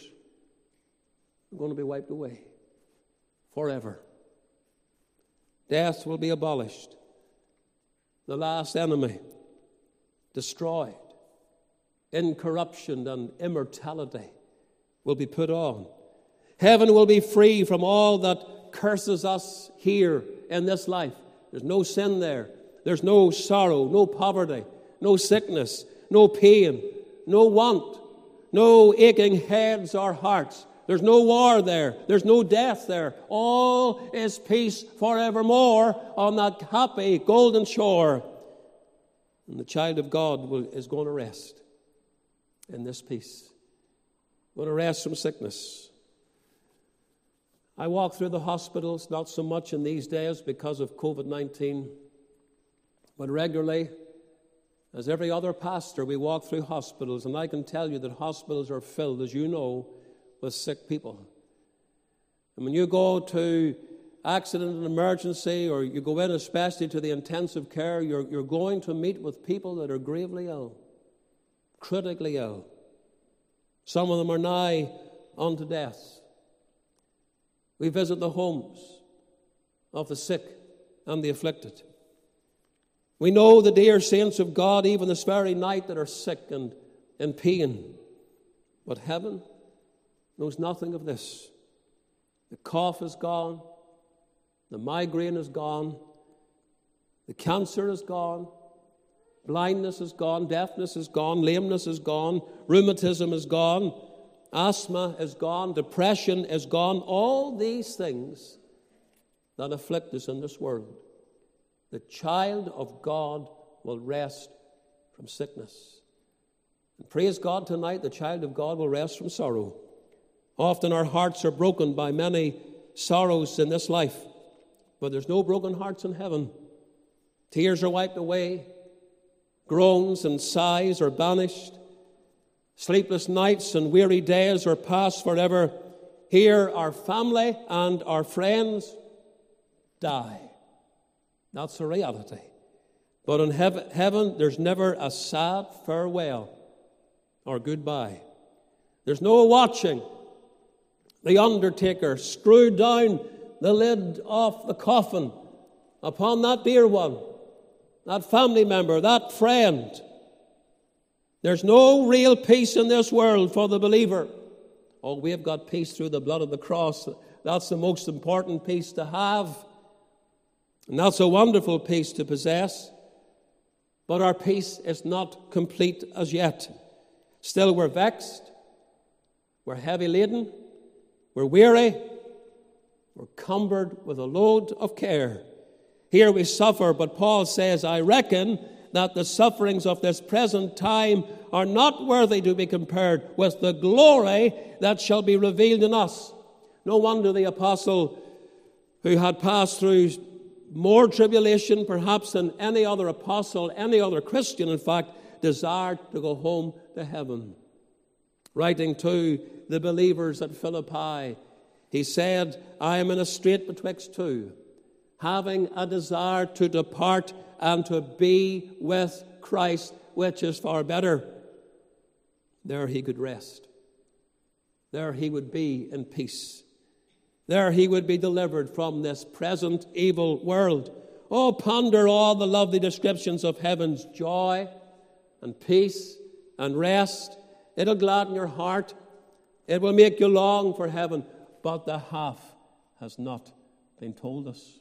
are going to be wiped away forever. Death will be abolished. The last enemy destroyed. Incorruption and immortality will be put on. Heaven will be free from all that curses us here in this life. There's no sin there. There's no sorrow, no poverty, no sickness, no pain, no want, no aching heads or hearts. There's no war there. There's no death there. All is peace forevermore on that happy golden shore. And the child of God will, is going to rest in this peace. Going to rest from sickness. I walk through the hospitals, not so much in these days because of covid nineteen, but regularly, as every other pastor, we walk through hospitals, and I can tell you that hospitals are filled, as you know, with sick people. And when you go to accident and emergency, or you go in especially to the intensive care, you're, you're going to meet with people that are gravely ill, critically ill. Some of them are nigh unto death. We visit the homes of the sick and the afflicted. We know the dear saints of God, even this very night, that are sick and in pain. But heaven knows nothing of this. The cough is gone. The migraine is gone. The cancer is gone. Blindness is gone. Deafness is gone. Lameness is gone. Rheumatism is gone. Asthma is gone. Depression is gone. All these things that afflict us in this world. The child of God will rest from sickness. And praise God, tonight the child of God will rest from sorrow. Often our hearts are broken by many sorrows in this life, but there's no broken hearts in heaven. Tears are wiped away. Groans and sighs are banished. Sleepless nights and weary days are past forever. Here our family and our friends die. That's the reality. But in heaven, heaven, there's never a sad farewell or goodbye. There's no watching the undertaker screw down the lid off the coffin upon that dear one, that family member, that friend. There's no real peace in this world for the believer. Oh, we've got peace through the blood of the cross. That's the most important peace to have. And that's a wonderful peace to possess. But our peace is not complete as yet. Still, we're vexed. We're heavy laden. We're weary. We're cumbered with a load of care. Here we suffer, but Paul says, I reckon that the sufferings of this present time are not worthy to be compared with the glory that shall be revealed in us. No wonder the apostle, who had passed through more tribulation perhaps than any other apostle, any other Christian, in fact, desired to go home to heaven. Writing to the believers at Philippi, he said, I am in a strait betwixt two, having a desire to depart and to be with Christ, which is far better. There he could rest. There he would be in peace. There he would be delivered from this present evil world. Oh, ponder all the lovely descriptions of heaven's joy and peace and rest. It'll gladden your heart. It will make you long for heaven. But the half has not been told us.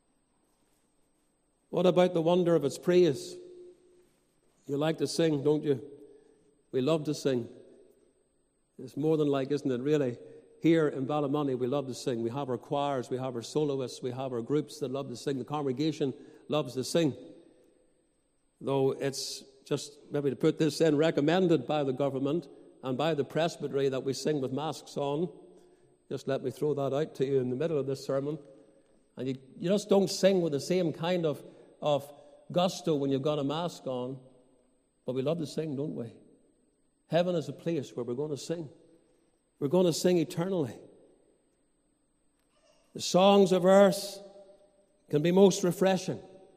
What about the wonder of its praise? You like to sing, don't you? We love to sing. It's more than like, isn't it, really? Here in Ballymoney, we love to sing. We have our choirs, we have our soloists, we have our groups that love to sing. The congregation loves to sing. Though it's just, maybe to put this in, recommended by the government and by the presbytery that we sing with masks on. Just let me throw that out to you in the middle of this sermon. And you, you just don't sing with the same kind of, of gusto when you've got a mask on. But we love to sing, don't we? Heaven is a place where we're going to sing. We're going to sing eternally. The songs of earth can be most refreshing,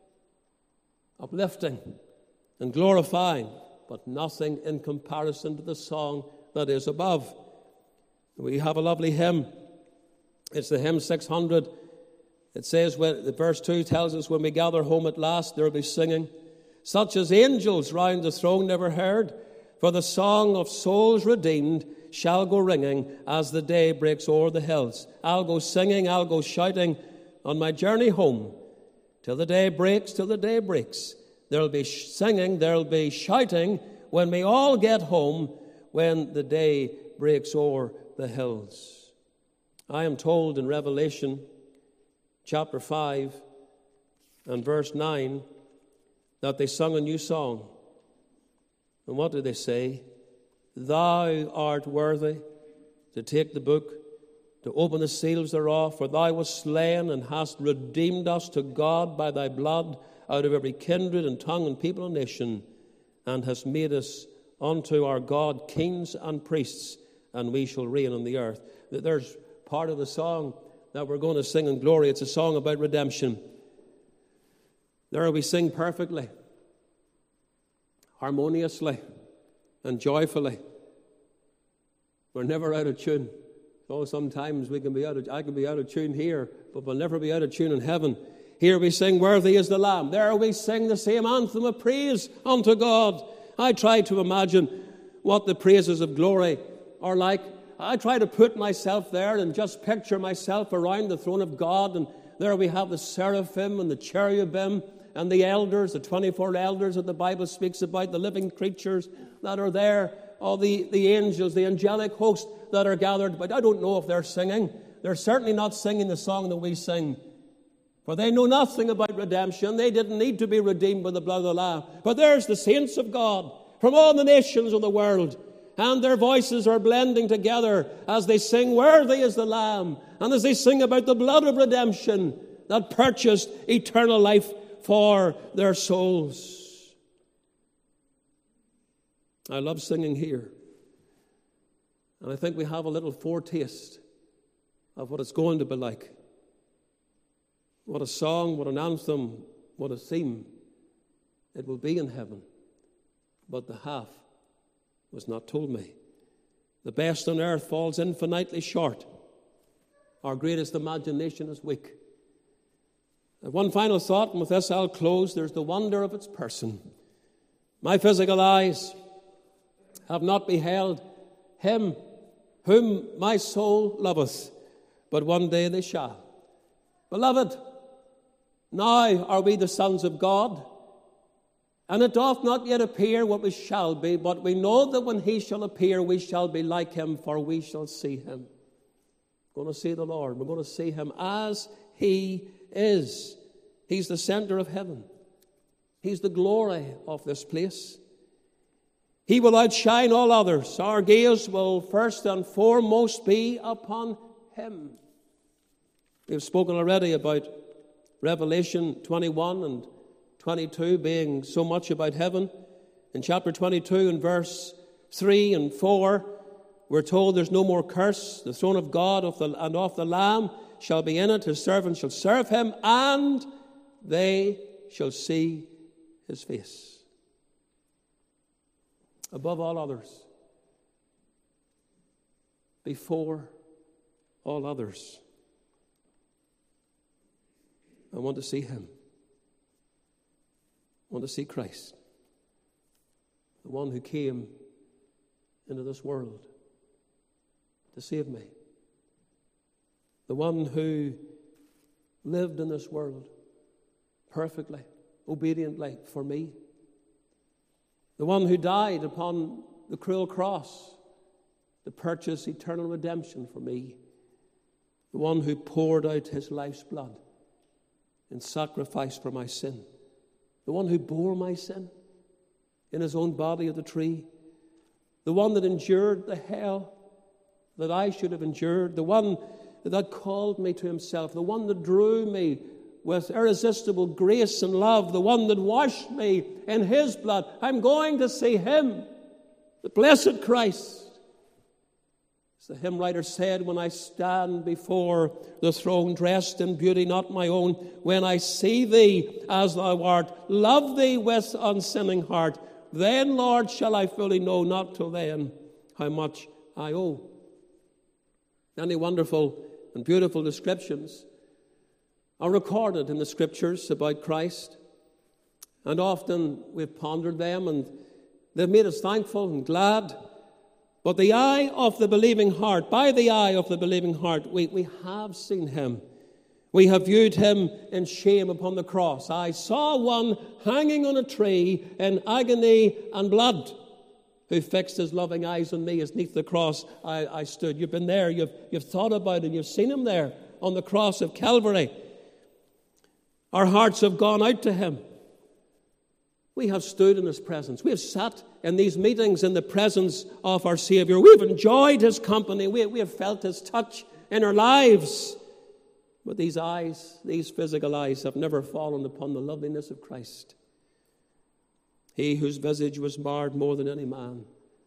uplifting, and glorifying, but nothing in comparison to the song that is above. We have a lovely hymn. It's the hymn six hundred. It says, when, the verse two tells us, when we gather home at last, there will be singing, such as angels round the throne never heard, for the song of souls redeemed shall go ringing as the day breaks o'er the hills. I'll go singing, I'll go shouting on my journey home, till the day breaks, till the day breaks. There'll be singing, there'll be shouting when we all get home, when the day breaks o'er the hills. I am told in Revelation chapter five and verse nine that they sung a new song. And what do they say? Thou art worthy to take the book, to open the seals thereof, for thou wast slain and hast redeemed us to God by thy blood out of every kindred and tongue and people and nation, and hast made us unto our God kings and priests, and we shall reign on the earth. There's part of the song that we're going to sing in glory. It's a song about redemption. There we sing perfectly, harmoniously, and joyfully. We're never out of tune. Oh, sometimes we can be out of, I can be out of tune here, but we'll never be out of tune in heaven. Here we sing, worthy is the Lamb. There we sing the same anthem of praise unto God. I try to imagine what the praises of glory are like. I try to put myself there and just picture myself around the throne of God, and there we have the seraphim and the cherubim and the elders, the twenty-four elders that the Bible speaks about, the living creatures that are there, all the, the angels, the angelic host that are gathered. But I don't know if they're singing. They're certainly not singing the song that we sing, for they know nothing about redemption. They didn't need to be redeemed by the blood of the Lamb. But there's the saints of God from all the nations of the world, and their voices are blending together as they sing, worthy is the Lamb, and as they sing about the blood of redemption that purchased eternal life for their souls. I love singing here. And I think we have a little foretaste of what it's going to be like. What a song, what an anthem, what a theme it will be in heaven. But the half was not told me. The best on earth falls infinitely short. Our greatest imagination is weak. And one final thought, and with this I'll close. There's the wonder of its person. My physical eyes have not beheld him whom my soul loveth, but one day they shall. Beloved, now are we the sons of God, and it doth not yet appear what we shall be, but we know that when he shall appear, we shall be like him, for we shall see him. We're going to see the Lord. We're going to see him as he is. He's the center of heaven. He's the glory of this place. He will outshine all others. Our gaze will first and foremost be upon him. We've spoken already about Revelation twenty-one and twenty-two being so much about heaven. In chapter twenty-two and verse three and four, we're told there's no more curse. The throne of God of the, and of the Lamb shall be in it. His servants shall serve him, and they shall see his face. Above all others, before all others, I want to see him. I want to see Christ, the one who came into this world to save me, the one who lived in this world perfectly, obediently for me, the one who died upon the cruel cross to purchase eternal redemption for me, the one who poured out his life's blood in sacrifice for my sin, the one who bore my sin in his own body at the tree, the one that endured the hell that I should have endured, the one that called me to himself, the one that drew me with irresistible grace and love, the one that washed me in his blood. I'm going to see him, the blessed Christ. As the hymn writer said, when I stand before the throne, dressed in beauty not my own, when I see thee as thou art, love thee with unsinning heart, then, Lord, shall I fully know, not till then, how much I owe. Many wonderful and beautiful descriptions are recorded in the Scriptures about Christ, and often we've pondered them, and they've made us thankful and glad. But the eye of the believing heart, by the eye of the believing heart, we, we have seen him. We have viewed him in shame upon the cross. I saw one hanging on a tree in agony and blood, who fixed his loving eyes on me as neath the cross I, I stood. You've been there, you've, you've thought about him, you've seen him there on the cross of Calvary. Our hearts have gone out to him. We have stood in his presence. We have sat in these meetings in the presence of our Savior. We've enjoyed his company. We, we have felt his touch in our lives. But these eyes, these physical eyes, have never fallen upon the loveliness of Christ. He whose visage was marred more than any man.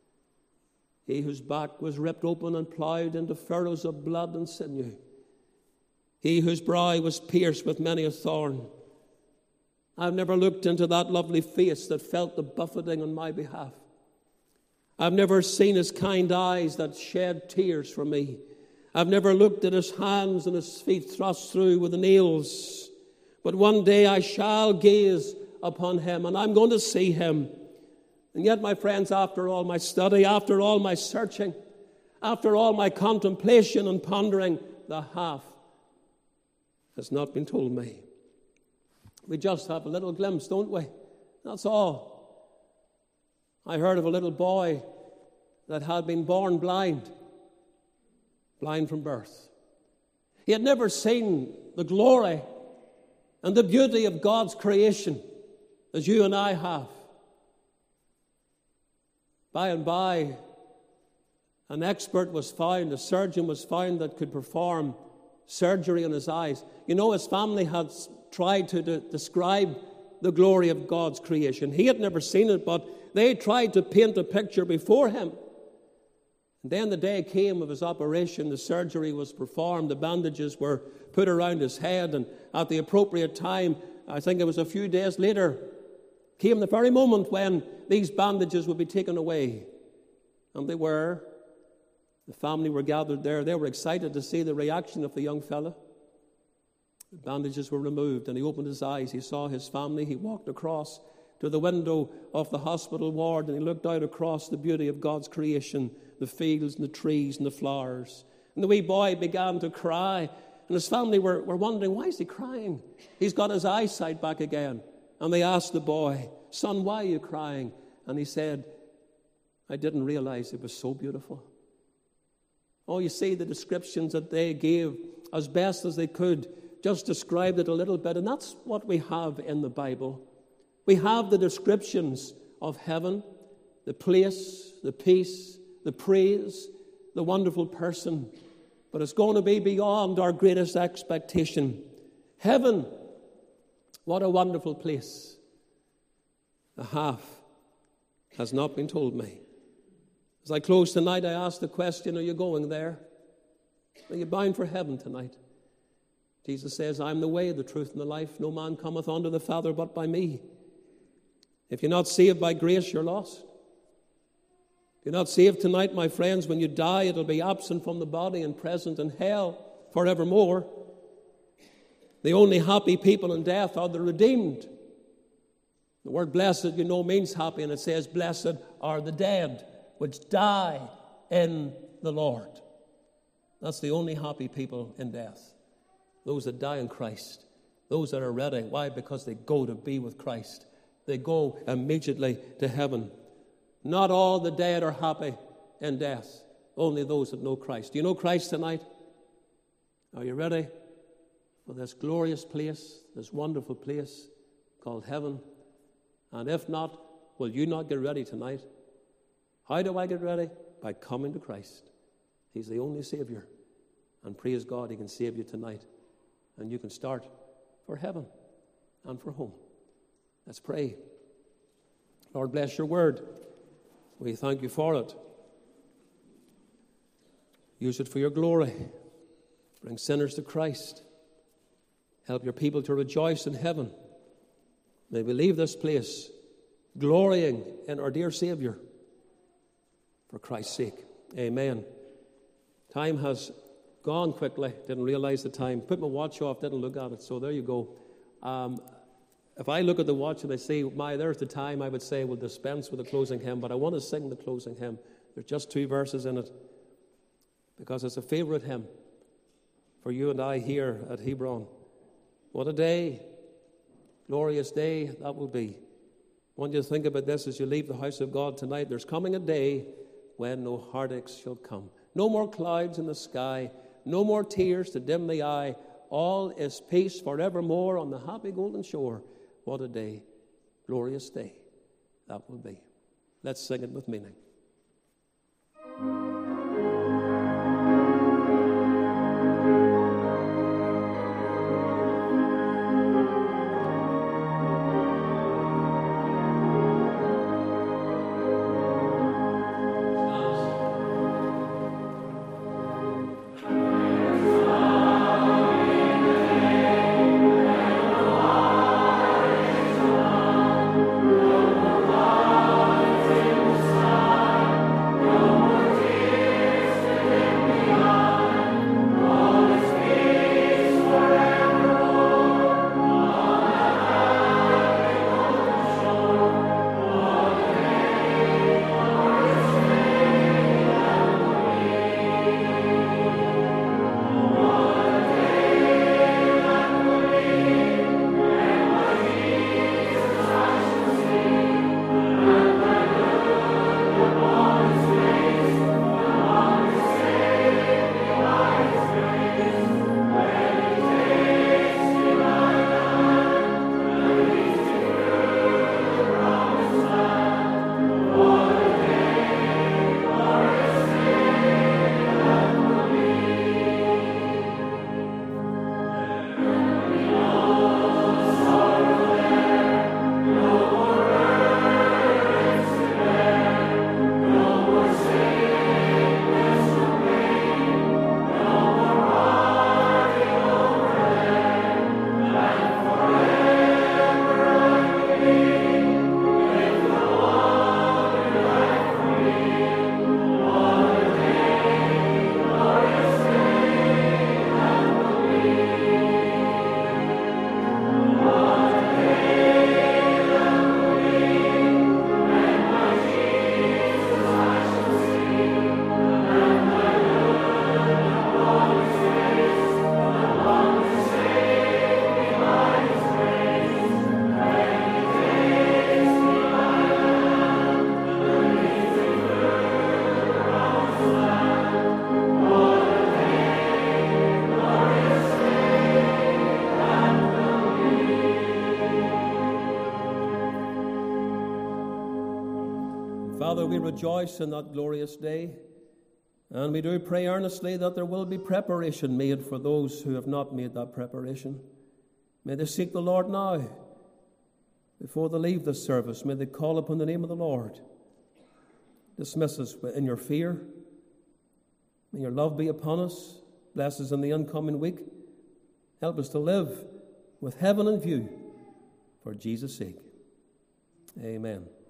He whose back was ripped open and ploughed into furrows of blood and sinew. He whose brow was pierced with many a thorn. I've never looked into that lovely face that felt the buffeting on my behalf. I've never seen his kind eyes that shed tears for me. I've never looked at his hands and his feet thrust through with the nails. But one day I shall gaze upon him, and I'm going to see him. And yet, my friends, after all my study, after all my searching, after all my contemplation and pondering, the half has not been told me. We just have a little glimpse, don't we? That's all. I heard of a little boy that had been born blind, blind from birth. He had never seen the glory and the beauty of God's creation as you and I have. By and by, an expert was found, a surgeon was found that could perform surgery on his eyes. You know, his family had tried to de- describe the glory of God's creation. He had never seen it, but they tried to paint a picture before him. And then the day came of his operation. The surgery was performed. The bandages were put around his head. And at the appropriate time, I think it was a few days later, came the very moment when these bandages would be taken away. And they were. The family were gathered there. They were excited to see the reaction of the young fella. The bandages were removed, and he opened his eyes. He saw his family. He walked across to the window of the hospital ward, and he looked out across the beauty of God's creation, the fields and the trees and the flowers. And the wee boy began to cry, and his family were, were wondering, why is he crying? He's got his eyesight back again. And they asked the boy, son, why are you crying? And he said, I didn't realize it was so beautiful. Oh, you see, the descriptions that they gave as best as they could just described it a little bit, and that's what we have in the Bible. We have the descriptions of heaven, the place, the peace, the praise, the wonderful person, but it's going to be beyond our greatest expectation. Heaven, what a wonderful place. The half has not been told me. As I close tonight, I ask the question, are you going there? Are you bound for heaven tonight? Jesus says, I am the way, the truth, and the life. No man cometh unto the Father but by me. If you're not saved by grace, you're lost. If you're not saved tonight, my friends, when you die, it'll be absent from the body and present in hell forevermore. The only happy people in death are the redeemed. The word blessed, you know, means happy, and it says, blessed are the dead, which die in the Lord. That's the only happy people in death. Those that die in Christ. Those that are ready. Why? Because they go to be with Christ. They go immediately to heaven. Not all the dead are happy in death. Only those that know Christ. Do you know Christ tonight? Are you ready for this glorious place, this wonderful place called heaven? And if not, will you not get ready tonight? How do I get ready? By coming to Christ. He's the only Savior. And praise God, He can save you tonight. And you can start for heaven and for home. Let's pray. Lord, bless your word. We thank you for it. Use it for your glory. Bring sinners to Christ. Help your people to rejoice in heaven. May we leave this place glorying in our dear Savior for Christ's sake. Amen. Time has gone quickly. Didn't realize the time. Put my watch off, didn't look at it. So there you go. Um, if I look at the watch and I say, my, there's the time, I would say we'll dispense with the closing hymn, but I want to sing the closing hymn. There's just two verses in it because it's a favorite hymn for you and I here at Hebron. What a day, glorious day that will be. I want you to think about this as you leave the house of God tonight. There's coming a day when no heartaches shall come. No more clouds in the sky. No more tears to dim the eye. All is peace forevermore on the happy golden shore. What a day, glorious day that will be. Let's sing it with meaning. Stars Father, we rejoice in that glorious day, and we do pray earnestly that there will be preparation made for those who have not made that preparation. May they seek the Lord now. Before they leave this service, may they call upon the name of the Lord. Dismiss us in your fear. May your love be upon us. Bless us in the incoming week. Help us to live with heaven in view for Jesus' sake. Amen.